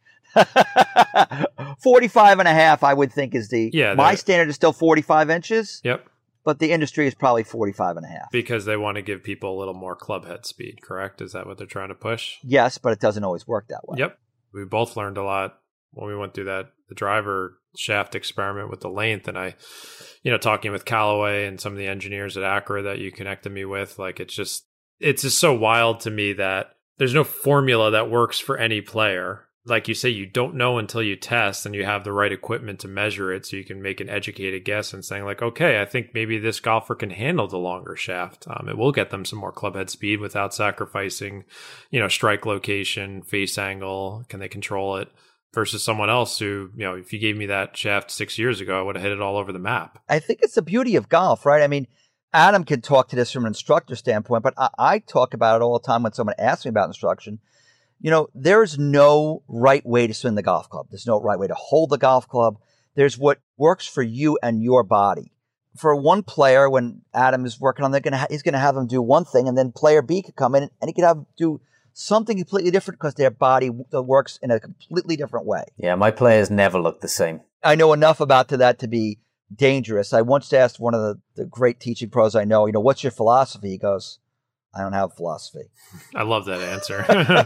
45.5, I would think is my standard is still 45 inches. Yep. But the industry is probably 45.5. Because they want to give people a little more club head speed, correct? Is that what they're trying to push? Yes, but it doesn't always work that way. Yep. We both learned a lot when we went through the driver shaft experiment with the length. And I, talking with Callaway and some of the engineers at Acura that you connected me with, like, it's just so wild to me that there's no formula that works for any player. Like you say, you don't know until you test and you have the right equipment to measure it, so you can make an educated guess and saying like, okay, I think maybe this golfer can handle the longer shaft. It will get them some more club head speed without sacrificing, strike location, face angle. Can they control it? Versus someone else who, if you gave me that shaft 6 years ago, I would have hit it all over the map. I think it's the beauty of golf, right? I mean, Adam can talk to this from an instructor standpoint, but I talk about it all the time when someone asks me about instruction. There's no right way to swing the golf club. There's no right way to hold the golf club. There's what works for you and your body. For one player, when Adam is working on, he's going to have them do one thing, and then player B could come in and he could have them do something completely different because their body works in a completely different way. Yeah, my players never look the same. I know enough about that to be dangerous. I once asked one of the great teaching pros I know, what's your philosophy? He goes, I don't have a philosophy. I love that answer.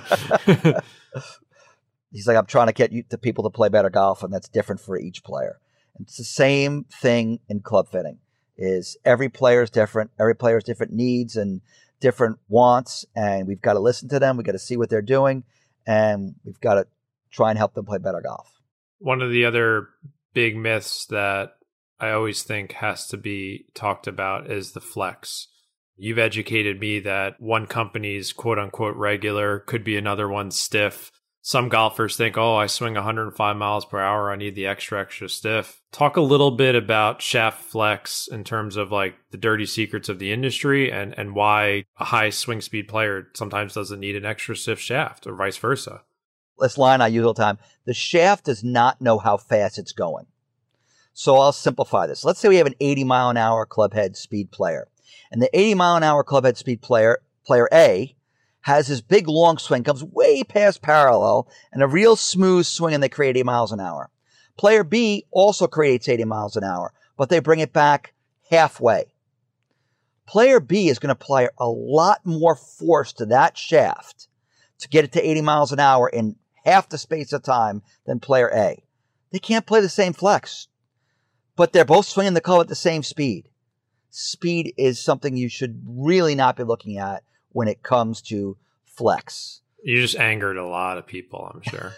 He's like, I'm trying to get the people to play better golf, and that's different for each player. And it's the same thing in club fitting. is every player is different. Every player has different needs and different wants, and we've got to listen to them. We've got to see what they're doing, and we've got to try and help them play better golf. One of the other big myths that I always think has to be talked about is the flex. You've educated me that one company's quote unquote regular could be another one's stiff. Some golfers think, oh, I swing 105 miles per hour. I need the extra stiff. Talk a little bit about shaft flex in terms of like the dirty secrets of the industry and why a high swing speed player sometimes doesn't need an extra stiff shaft or vice versa. This line I use all the time. The shaft does not know how fast it's going. So I'll simplify this. Let's say we have an 80 mile an hour clubhead speed player. And the 80 mile an hour clubhead speed player A, has his big long swing, comes way past parallel, and a real smooth swing, and they create 80 miles an hour. Player B also creates 80 miles an hour, but they bring it back halfway. Player B is going to apply a lot more force to that shaft to get it to 80 miles an hour in half the space of time than player A. They can't play the same flex, but they're both swinging the club at the same speed. Speed is something you should really not be looking at when it comes to flex. You just angered a lot of people, I'm sure.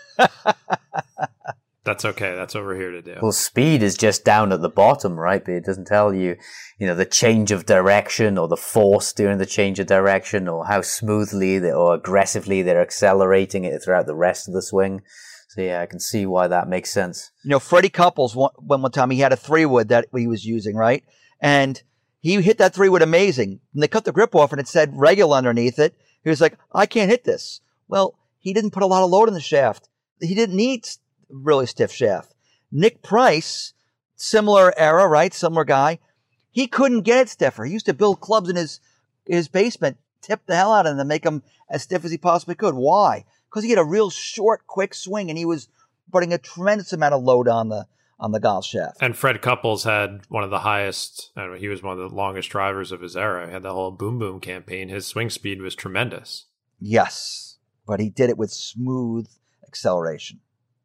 That's okay. That's what we're here to do. Well, speed is just down at the bottom, right? But it doesn't tell you, the change of direction or the force during the change of direction or how smoothly or aggressively they're accelerating it throughout the rest of the swing. So yeah, I can see why that makes sense. Freddie Couples, one time he had a 3-wood that he was using, right? And he hit that 3-wood amazing. And they cut the grip off and it said regular underneath it. He was like, I can't hit this. Well, he didn't put a lot of load in the shaft. He didn't need really stiff shaft. Nick Price, similar era, right? Similar guy. He couldn't get it stiffer. He used to build clubs in his basement, tip the hell out of them to make them as stiff as he possibly could. Why? Because he had a real short, quick swing and he was putting a tremendous amount of load on the golf shaft. And Fred Couples had one of the highest, he was one of the longest drivers of his era. He had the whole Boom Boom campaign. His swing speed was tremendous. Yes, but he did it with smooth acceleration.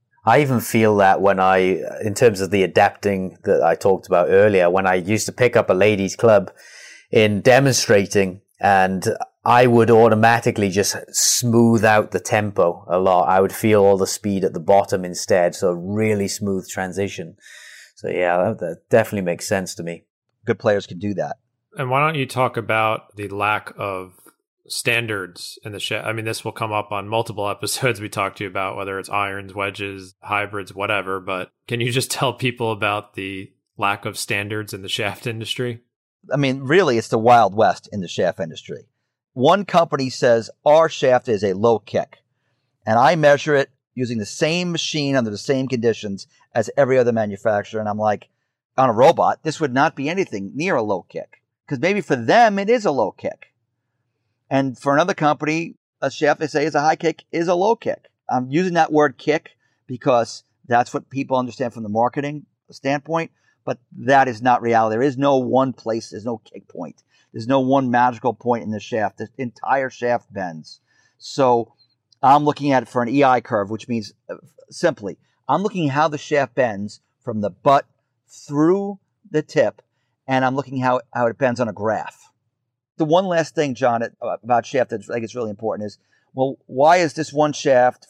I even feel that when in terms of the adapting that I talked about earlier, when I used to pick up a ladies' club in demonstrating, and I would automatically just smooth out the tempo a lot. I would feel all the speed at the bottom instead, so really smooth transition. So yeah, that definitely makes sense to me. Good players can do that. And why don't you talk about the lack of standards in the shaft? I mean, this will come up on multiple episodes we talked to you about, whether it's irons, wedges, hybrids, whatever. But can you just tell people about the lack of standards in the shaft industry? I mean, really, it's the Wild West in the shaft industry. One company says our shaft is a low kick, and I measure it using the same machine under the same conditions as every other manufacturer. And I'm like, on a robot, this would not be anything near a low kick, because maybe for them it is a low kick. And for another company, a shaft they say is a high kick is a low kick. I'm using that word kick because that's what people understand from the marketing standpoint, but that is not reality. There is no one place. There's no kick point. There's no one magical point in the shaft. The entire shaft bends. So I'm looking at it for an EI curve, which means simply, I'm looking how the shaft bends from the butt through the tip, and I'm looking how it bends on a graph. The one last thing, John, about shaft that I think is really important is, well, why is this one shaft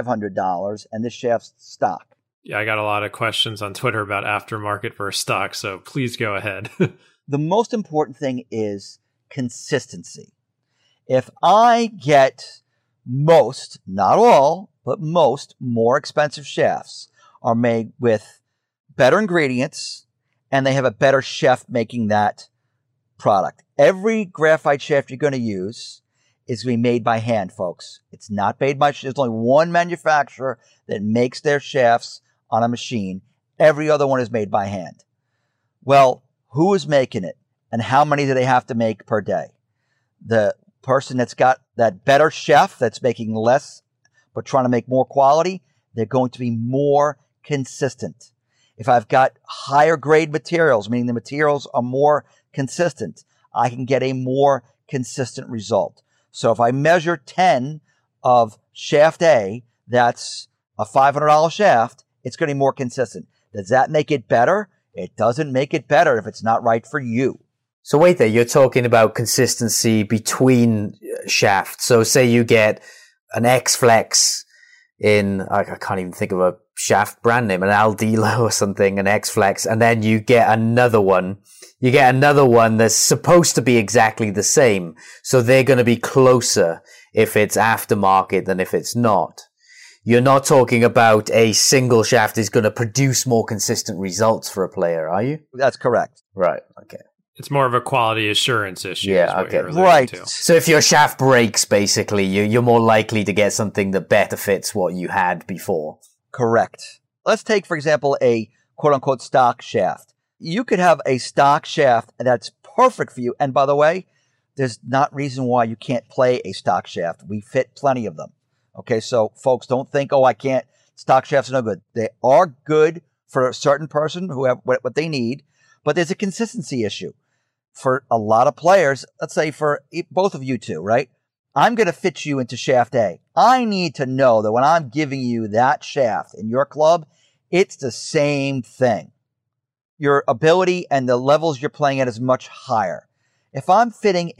$500 and this shaft's stock? Yeah, I got a lot of questions on Twitter about aftermarket versus stock, so please go ahead. The most important thing is consistency. If I get most, not all, but most more expensive shafts are made with better ingredients and they have a better chef making that product. Every graphite shaft you're going to use is going to be made by hand, folks. It's not made by, there's only one manufacturer that makes their shafts on a machine. Every other one is made by hand. Well, who is making it and how many do they have to make per day? The person that's got that better chef that's making less but trying to make more quality, they're going to be more consistent. If I've got higher grade materials, meaning the materials are more consistent, I can get a more consistent result. So if I measure 10 of shaft A, that's a $500 shaft, it's going to be more consistent. Does that make it better? It doesn't make it better if it's not right for you. So wait there, you're talking about consistency between shafts. So say you get an X-Flex in, I can't even think of a shaft brand name, an Aldilo or something, an X-Flex, and then you get another one. You get another one that's supposed to be exactly the same. So they're going to be closer if it's aftermarket than if it's not. You're not talking about a single shaft is going to produce more consistent results for a player, are you? That's correct. Right, okay. It's more of a quality assurance issue. Yeah, is what you're alluding right. to. So if your shaft breaks, basically, you're more likely to get something that better fits what you had before. Correct. Let's take, for example, a quote-unquote stock shaft. You could have a stock shaft that's perfect for you. And by the way, there's not reason why you can't play a stock shaft. We fit plenty of them. Okay, so folks, don't think, I can't. Stock shafts are no good. They are good for a certain person who have what they need, but there's a consistency issue. For a lot of players, let's say for both of you two, right? I'm going to fit you into shaft A. I need to know that when I'm giving you that shaft in your club, it's the same thing. Your ability and the levels you're playing at is much higher. If I'm fitting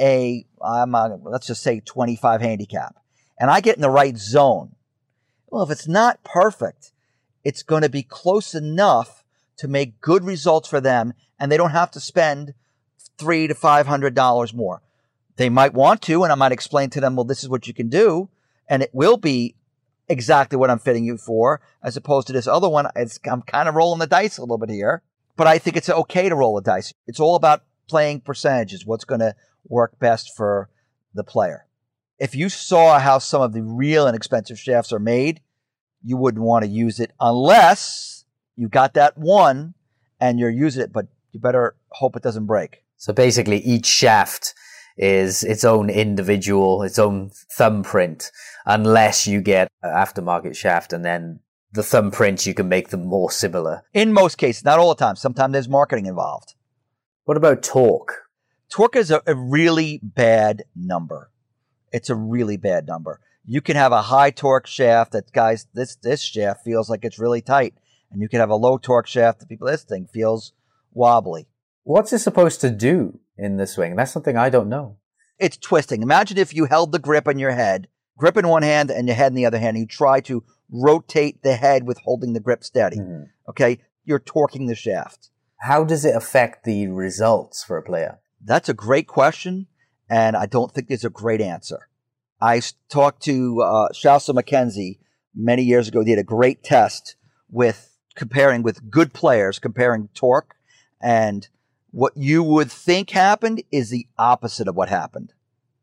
let's just say 25 handicap, and I get in the right zone, well, if it's not perfect, it's going to be close enough to make good results for them, and they don't have to spend $300 to $500 more. They might want to, and I might explain to them, well, this is what you can do, and it will be exactly what I'm fitting you for, as opposed to this other one. I'm kind of rolling the dice a little bit here, but I think it's okay to roll the dice. It's all about playing percentages, what's going to work best for the player. If you saw how some of the real inexpensive shafts are made, you wouldn't want to use it unless you got that one and you're using it, but you better hope it doesn't break. So basically, each shaft is its own individual, its own thumbprint, unless you get an aftermarket shaft, and then the thumbprints, you can make them more similar. In most cases, not all the time. Sometimes there's marketing involved. What about torque? Torque is a really bad number. It's a really bad number. You can have a high torque shaft that, guys, this shaft feels like it's really tight. And you can have a low torque shaft that this thing feels wobbly. What's it supposed to do in the swing? That's something I don't know. It's twisting. Imagine if you held the grip on your head, grip in one hand and your head in the other hand, and you try to rotate the head with holding the grip steady. Mm-hmm. Okay? You're torquing the shaft. How does it affect the results for a player? That's a great question, and I don't think there's a great answer. I talked to Shasta McKenzie many years ago. He did a great test comparing with good players, comparing torque, and what you would think happened is the opposite of what happened.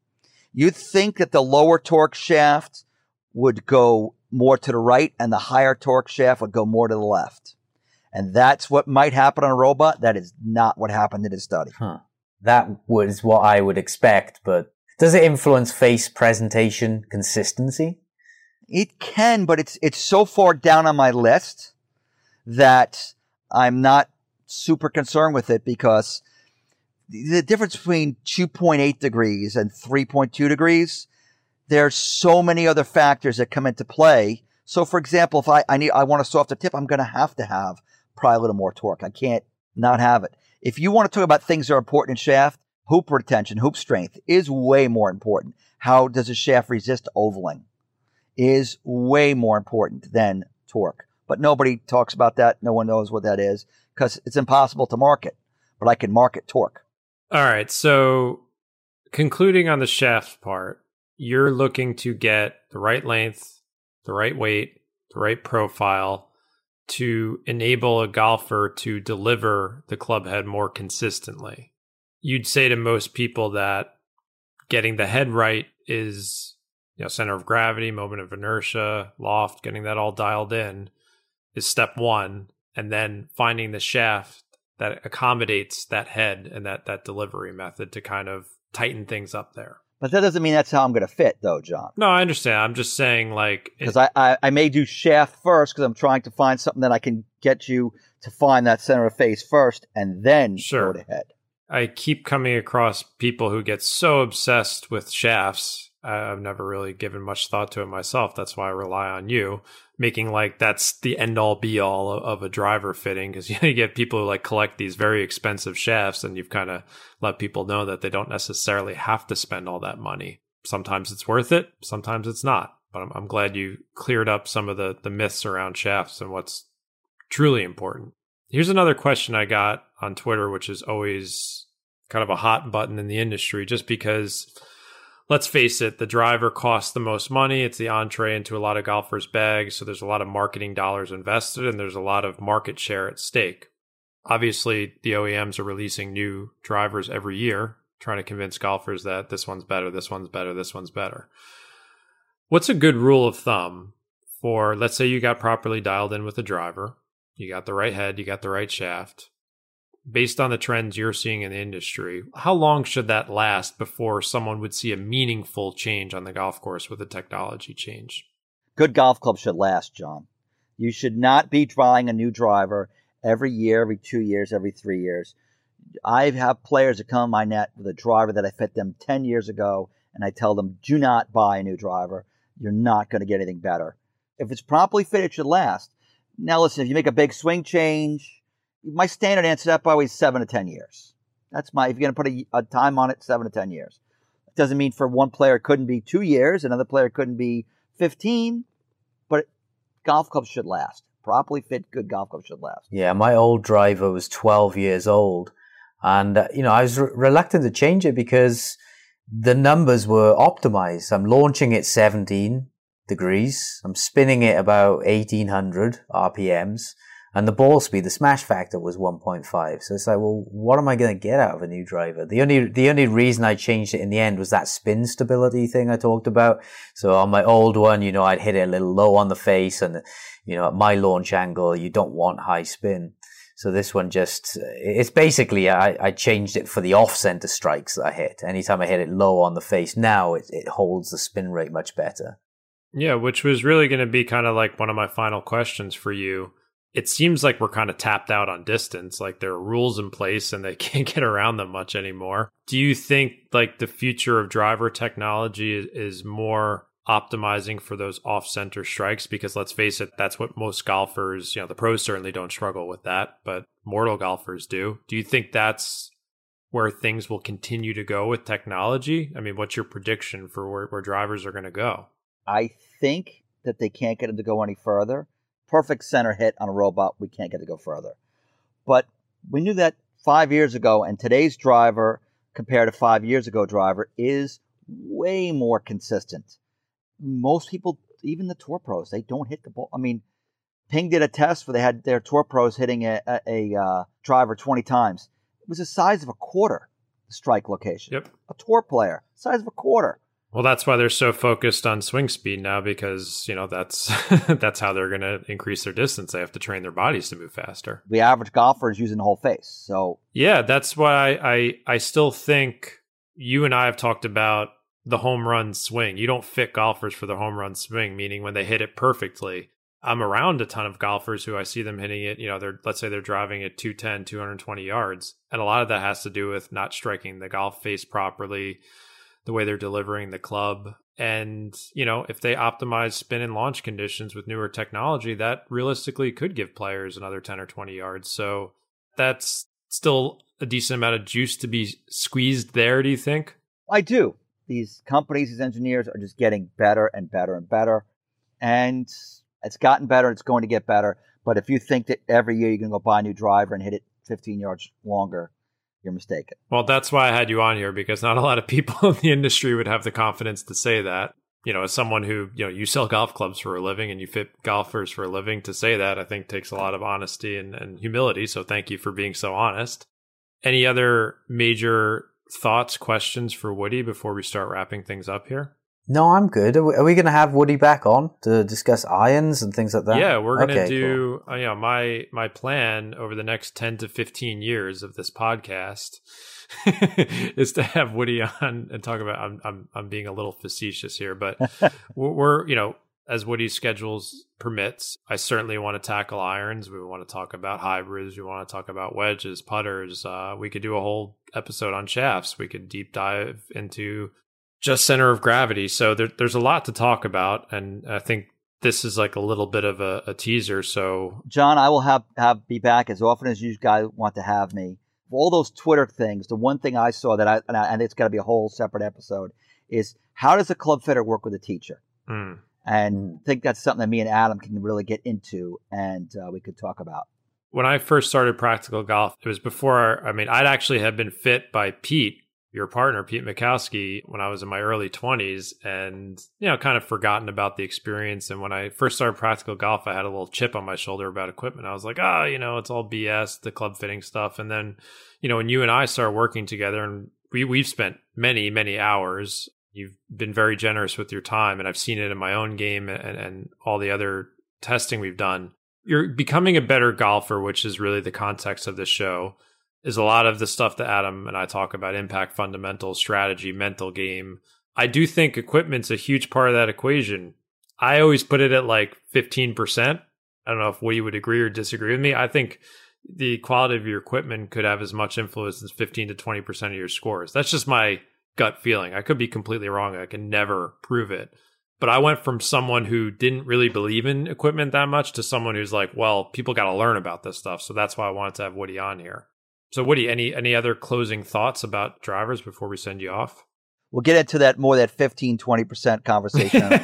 You'd think that the lower torque shaft would go more to the right and the higher torque shaft would go more to the left. And that's what might happen on a robot. That is not what happened in his study. Huh. That was what I would expect, but does it influence face presentation consistency? It can, but it's so far down on my list that I'm not super concerned with it, because the difference between 2.8 degrees and 3.2 degrees, there's so many other factors that come into play. So, for example, if I want a softer tip, I'm going to have probably a little more torque. I can't not have it. If you want to talk about things that are important in shaft, hoop retention, hoop strength is way more important. How does a shaft resist ovaling is way more important than torque. But nobody talks about that. No one knows what that is because it's impossible to market. But I can market torque. All right. So concluding on the shaft part, you're looking to get the right length, the right weight, the right profile to enable a golfer to deliver the club head more consistently. You'd say to most people that getting the head right is, center of gravity, moment of inertia, loft, getting that all dialed in is step one. And then finding the shaft that accommodates that head and that delivery method to kind of tighten things up there. But that doesn't mean that's how I'm going to fit, though, John. No, I understand. I'm just saying, because I may do shaft first because I'm trying to find something that I can get you to find that center of face first and then go to head. I keep coming across people who get so obsessed with shafts I've never really given much thought to it myself. That's why I rely on you, making like that's the end all be all of a driver fitting, because you get people who like collect these very expensive shafts, and you've kind of let people know that they don't necessarily have to spend all that money. Sometimes it's worth it, sometimes it's not. But I'm glad you cleared up some of the myths around shafts and what's truly important. Here's another question I got on Twitter, which is always kind of a hot button in the industry, just because, let's face it, the driver costs the most money. It's the entree into a lot of golfers' bags. So there's a lot of marketing dollars invested, and there's a lot of market share at stake. Obviously, the OEMs are releasing new drivers every year, trying to convince golfers that this one's better, this one's better, this one's better. What's a good rule of thumb for, let's say you got properly dialed in with the driver, you got the right head, you got the right shaft. Based on the trends you're seeing in the industry, how long should that last before someone would see a meaningful change on the golf course with a technology change? Good golf clubs should last, John. You should not be trying a new driver every year, every 2 years, every 3 years. I have players that come on my net with a driver that I fit them 10 years ago, and I tell them, do not buy a new driver. You're not going to get anything better. If it's properly fit, it should last. Now, listen, if you make a big swing change, my standard answer to that probably is 7 to 10 years. That's if you're going to put a time on it, 7 to 10 years. It doesn't mean for one player it couldn't be 2 years, another player couldn't be 15, but golf clubs should last. Properly fit, good golf clubs should last. Yeah, my old driver was 12 years old, and I was reluctant to change it because the numbers were optimized. I'm launching at 17 degrees. I'm spinning it about 1800 RPMs. And the ball speed, the smash factor was 1.5. So it's like, well, what am I going to get out of a new driver? The only reason I changed it in the end was that spin stability thing I talked about. So on my old one, I'd hit it a little low on the face, and, at my launch angle, you don't want high spin. So this one it's basically, I changed it for the off-center strikes that I hit. Anytime I hit it low on the face, now it holds the spin rate much better. Yeah, which was really going to be kind of like one of my final questions for you. It seems like we're kind of tapped out on distance, like there are rules in place and they can't get around them much anymore. Do you think like the future of driver technology is more optimizing for those off-center strikes? Because let's face it, that's what most golfers, the pros certainly don't struggle with that, but mortal golfers do. Do you think that's where things will continue to go with technology? I mean, what's your prediction for where drivers are going to go? I think that they can't get them to go any further. Perfect center hit on a robot, we can't get to go further. But we knew that 5 years ago, and today's driver compared to 5 years ago driver is way more consistent. Most people, even the tour pros, they don't hit the ball. I mean, Ping did a test where they had their tour pros hitting a driver 20 times. It was the size of a quarter, the strike location. Yep. A tour player, size of a quarter. Well, that's why they're so focused on swing speed now, because, that's that's how they're going to increase their distance. They have to train their bodies to move faster. The average golfer is using the whole face. So yeah, that's why I still think you and I have talked about the home run swing. You don't fit golfers for the home run swing, meaning when they hit it perfectly. I'm around a ton of golfers who I see them hitting it, let's say they're driving at 210, 220 yards. And a lot of that has to do with not striking the golf face properly, the way they're delivering the club. And, if they optimize spin and launch conditions with newer technology, that realistically could give players another 10 or 20 yards. So that's still a decent amount of juice to be squeezed there, do you think? I do. These companies, these engineers are just getting better and better and better. And it's gotten better. It's going to get better. But if you think that every year you're going to go buy a new driver and hit it 15 yards longer, you're mistaken. Well, that's why I had you on here, because not a lot of people in the industry would have the confidence to say that. As someone who, you sell golf clubs for a living and you fit golfers for a living, to say that, I think takes a lot of honesty and humility. So thank you for being so honest. Any other major thoughts, questions for Woody before we start wrapping things up here? No, I'm good. Are we going to have Woody back on to discuss irons and things like that? Yeah, we're going to do, cool. My plan over the next 10 to 15 years of this podcast is to have Woody on and talk about, I'm being a little facetious here, but we're, as Woody's schedules permits, I certainly want to tackle irons. We want to talk about hybrids. We want to talk about wedges, putters. We could do a whole episode on shafts. We could deep dive into just center of gravity. So there's a lot to talk about. And I think this is like a little bit of a teaser. So John, I will have be back as often as you guys want to have me. All those Twitter things, the one thing I saw and it's got to be a whole separate episode, is how does a club fitter work with a teacher? And I think that's something that me and Adam can really get into and we could talk about. When I first started Practical Golf, it was before, I'd actually had been fit by Pete, your partner, Pete Mikowski, when I was in my early 20s and, kind of forgotten about the experience. And when I first started Practical Golf, I had a little chip on my shoulder about equipment. I was like, it's all BS, the club fitting stuff. And then, when you and I started working together and we've spent many, many hours, you've been very generous with your time. And I've seen it in my own game and all the other testing we've done. You're becoming a better golfer, which is really the context of this show. Is a lot of the stuff that Adam and I talk about: impact, fundamentals, strategy, mental game. I do think equipment's a huge part of that equation. I always put it at like 15%. I don't know if Woody would agree or disagree with me. I think the quality of your equipment could have as much influence as 15 to 20% of your scores. That's just my gut feeling. I could be completely wrong. I can never prove it. But I went from someone who didn't really believe in equipment that much to someone who's like, well, people got to learn about this stuff. So that's why I wanted to have Woody on here. So Woody, any other closing thoughts about drivers before we send you off? We'll get into that 15-20% conversation on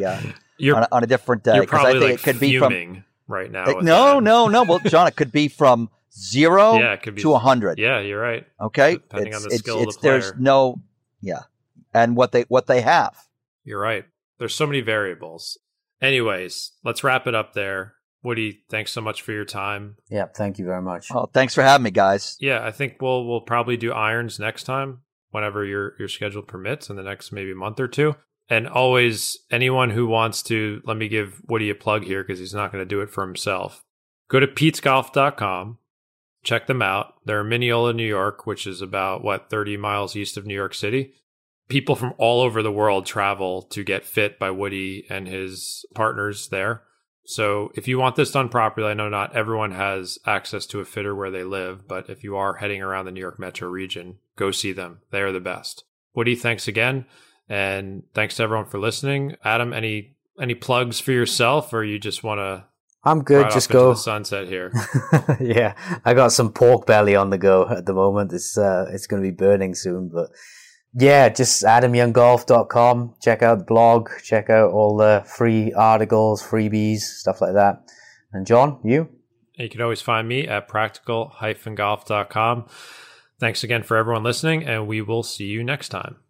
a different day. You're probably I think like it could fuming be from right now. No. Well, John, it could be from 0 it could be to 100. Yeah, you're right. Okay, Depending on the skill of the player. There's no, and what they have. You're right. There's so many variables. Anyways, let's wrap it up there. Woody, thanks so much for your time. Yeah, thank you very much. Oh, thanks for having me, guys. Yeah, I think we'll probably do irons next time, whenever your schedule permits in the next maybe month or two. And always, anyone who wants to, let me give Woody a plug here because he's not going to do it for himself. Go to petesgolf.com. Check them out. They're in Mineola, New York, which is about, 30 miles east of New York City. People from all over the world travel to get fit by Woody and his partners there. So if you want this done properly, I know not everyone has access to a fitter where they live, but if you are heading around the New York metro region, go see them. They are the best. Woody, thanks again. And thanks to everyone for listening. Adam, any plugs for yourself, or you just want to I'm good. Just go the sunset here? Yeah, I got some pork belly on the go at the moment. It's going to be burning soon, but yeah, just adamyounggolf.com. Check out the blog. Check out all the free articles, freebies, stuff like that. And John, you? You can always find me at practical-golf.com. Thanks again for everyone listening, and we will see you next time.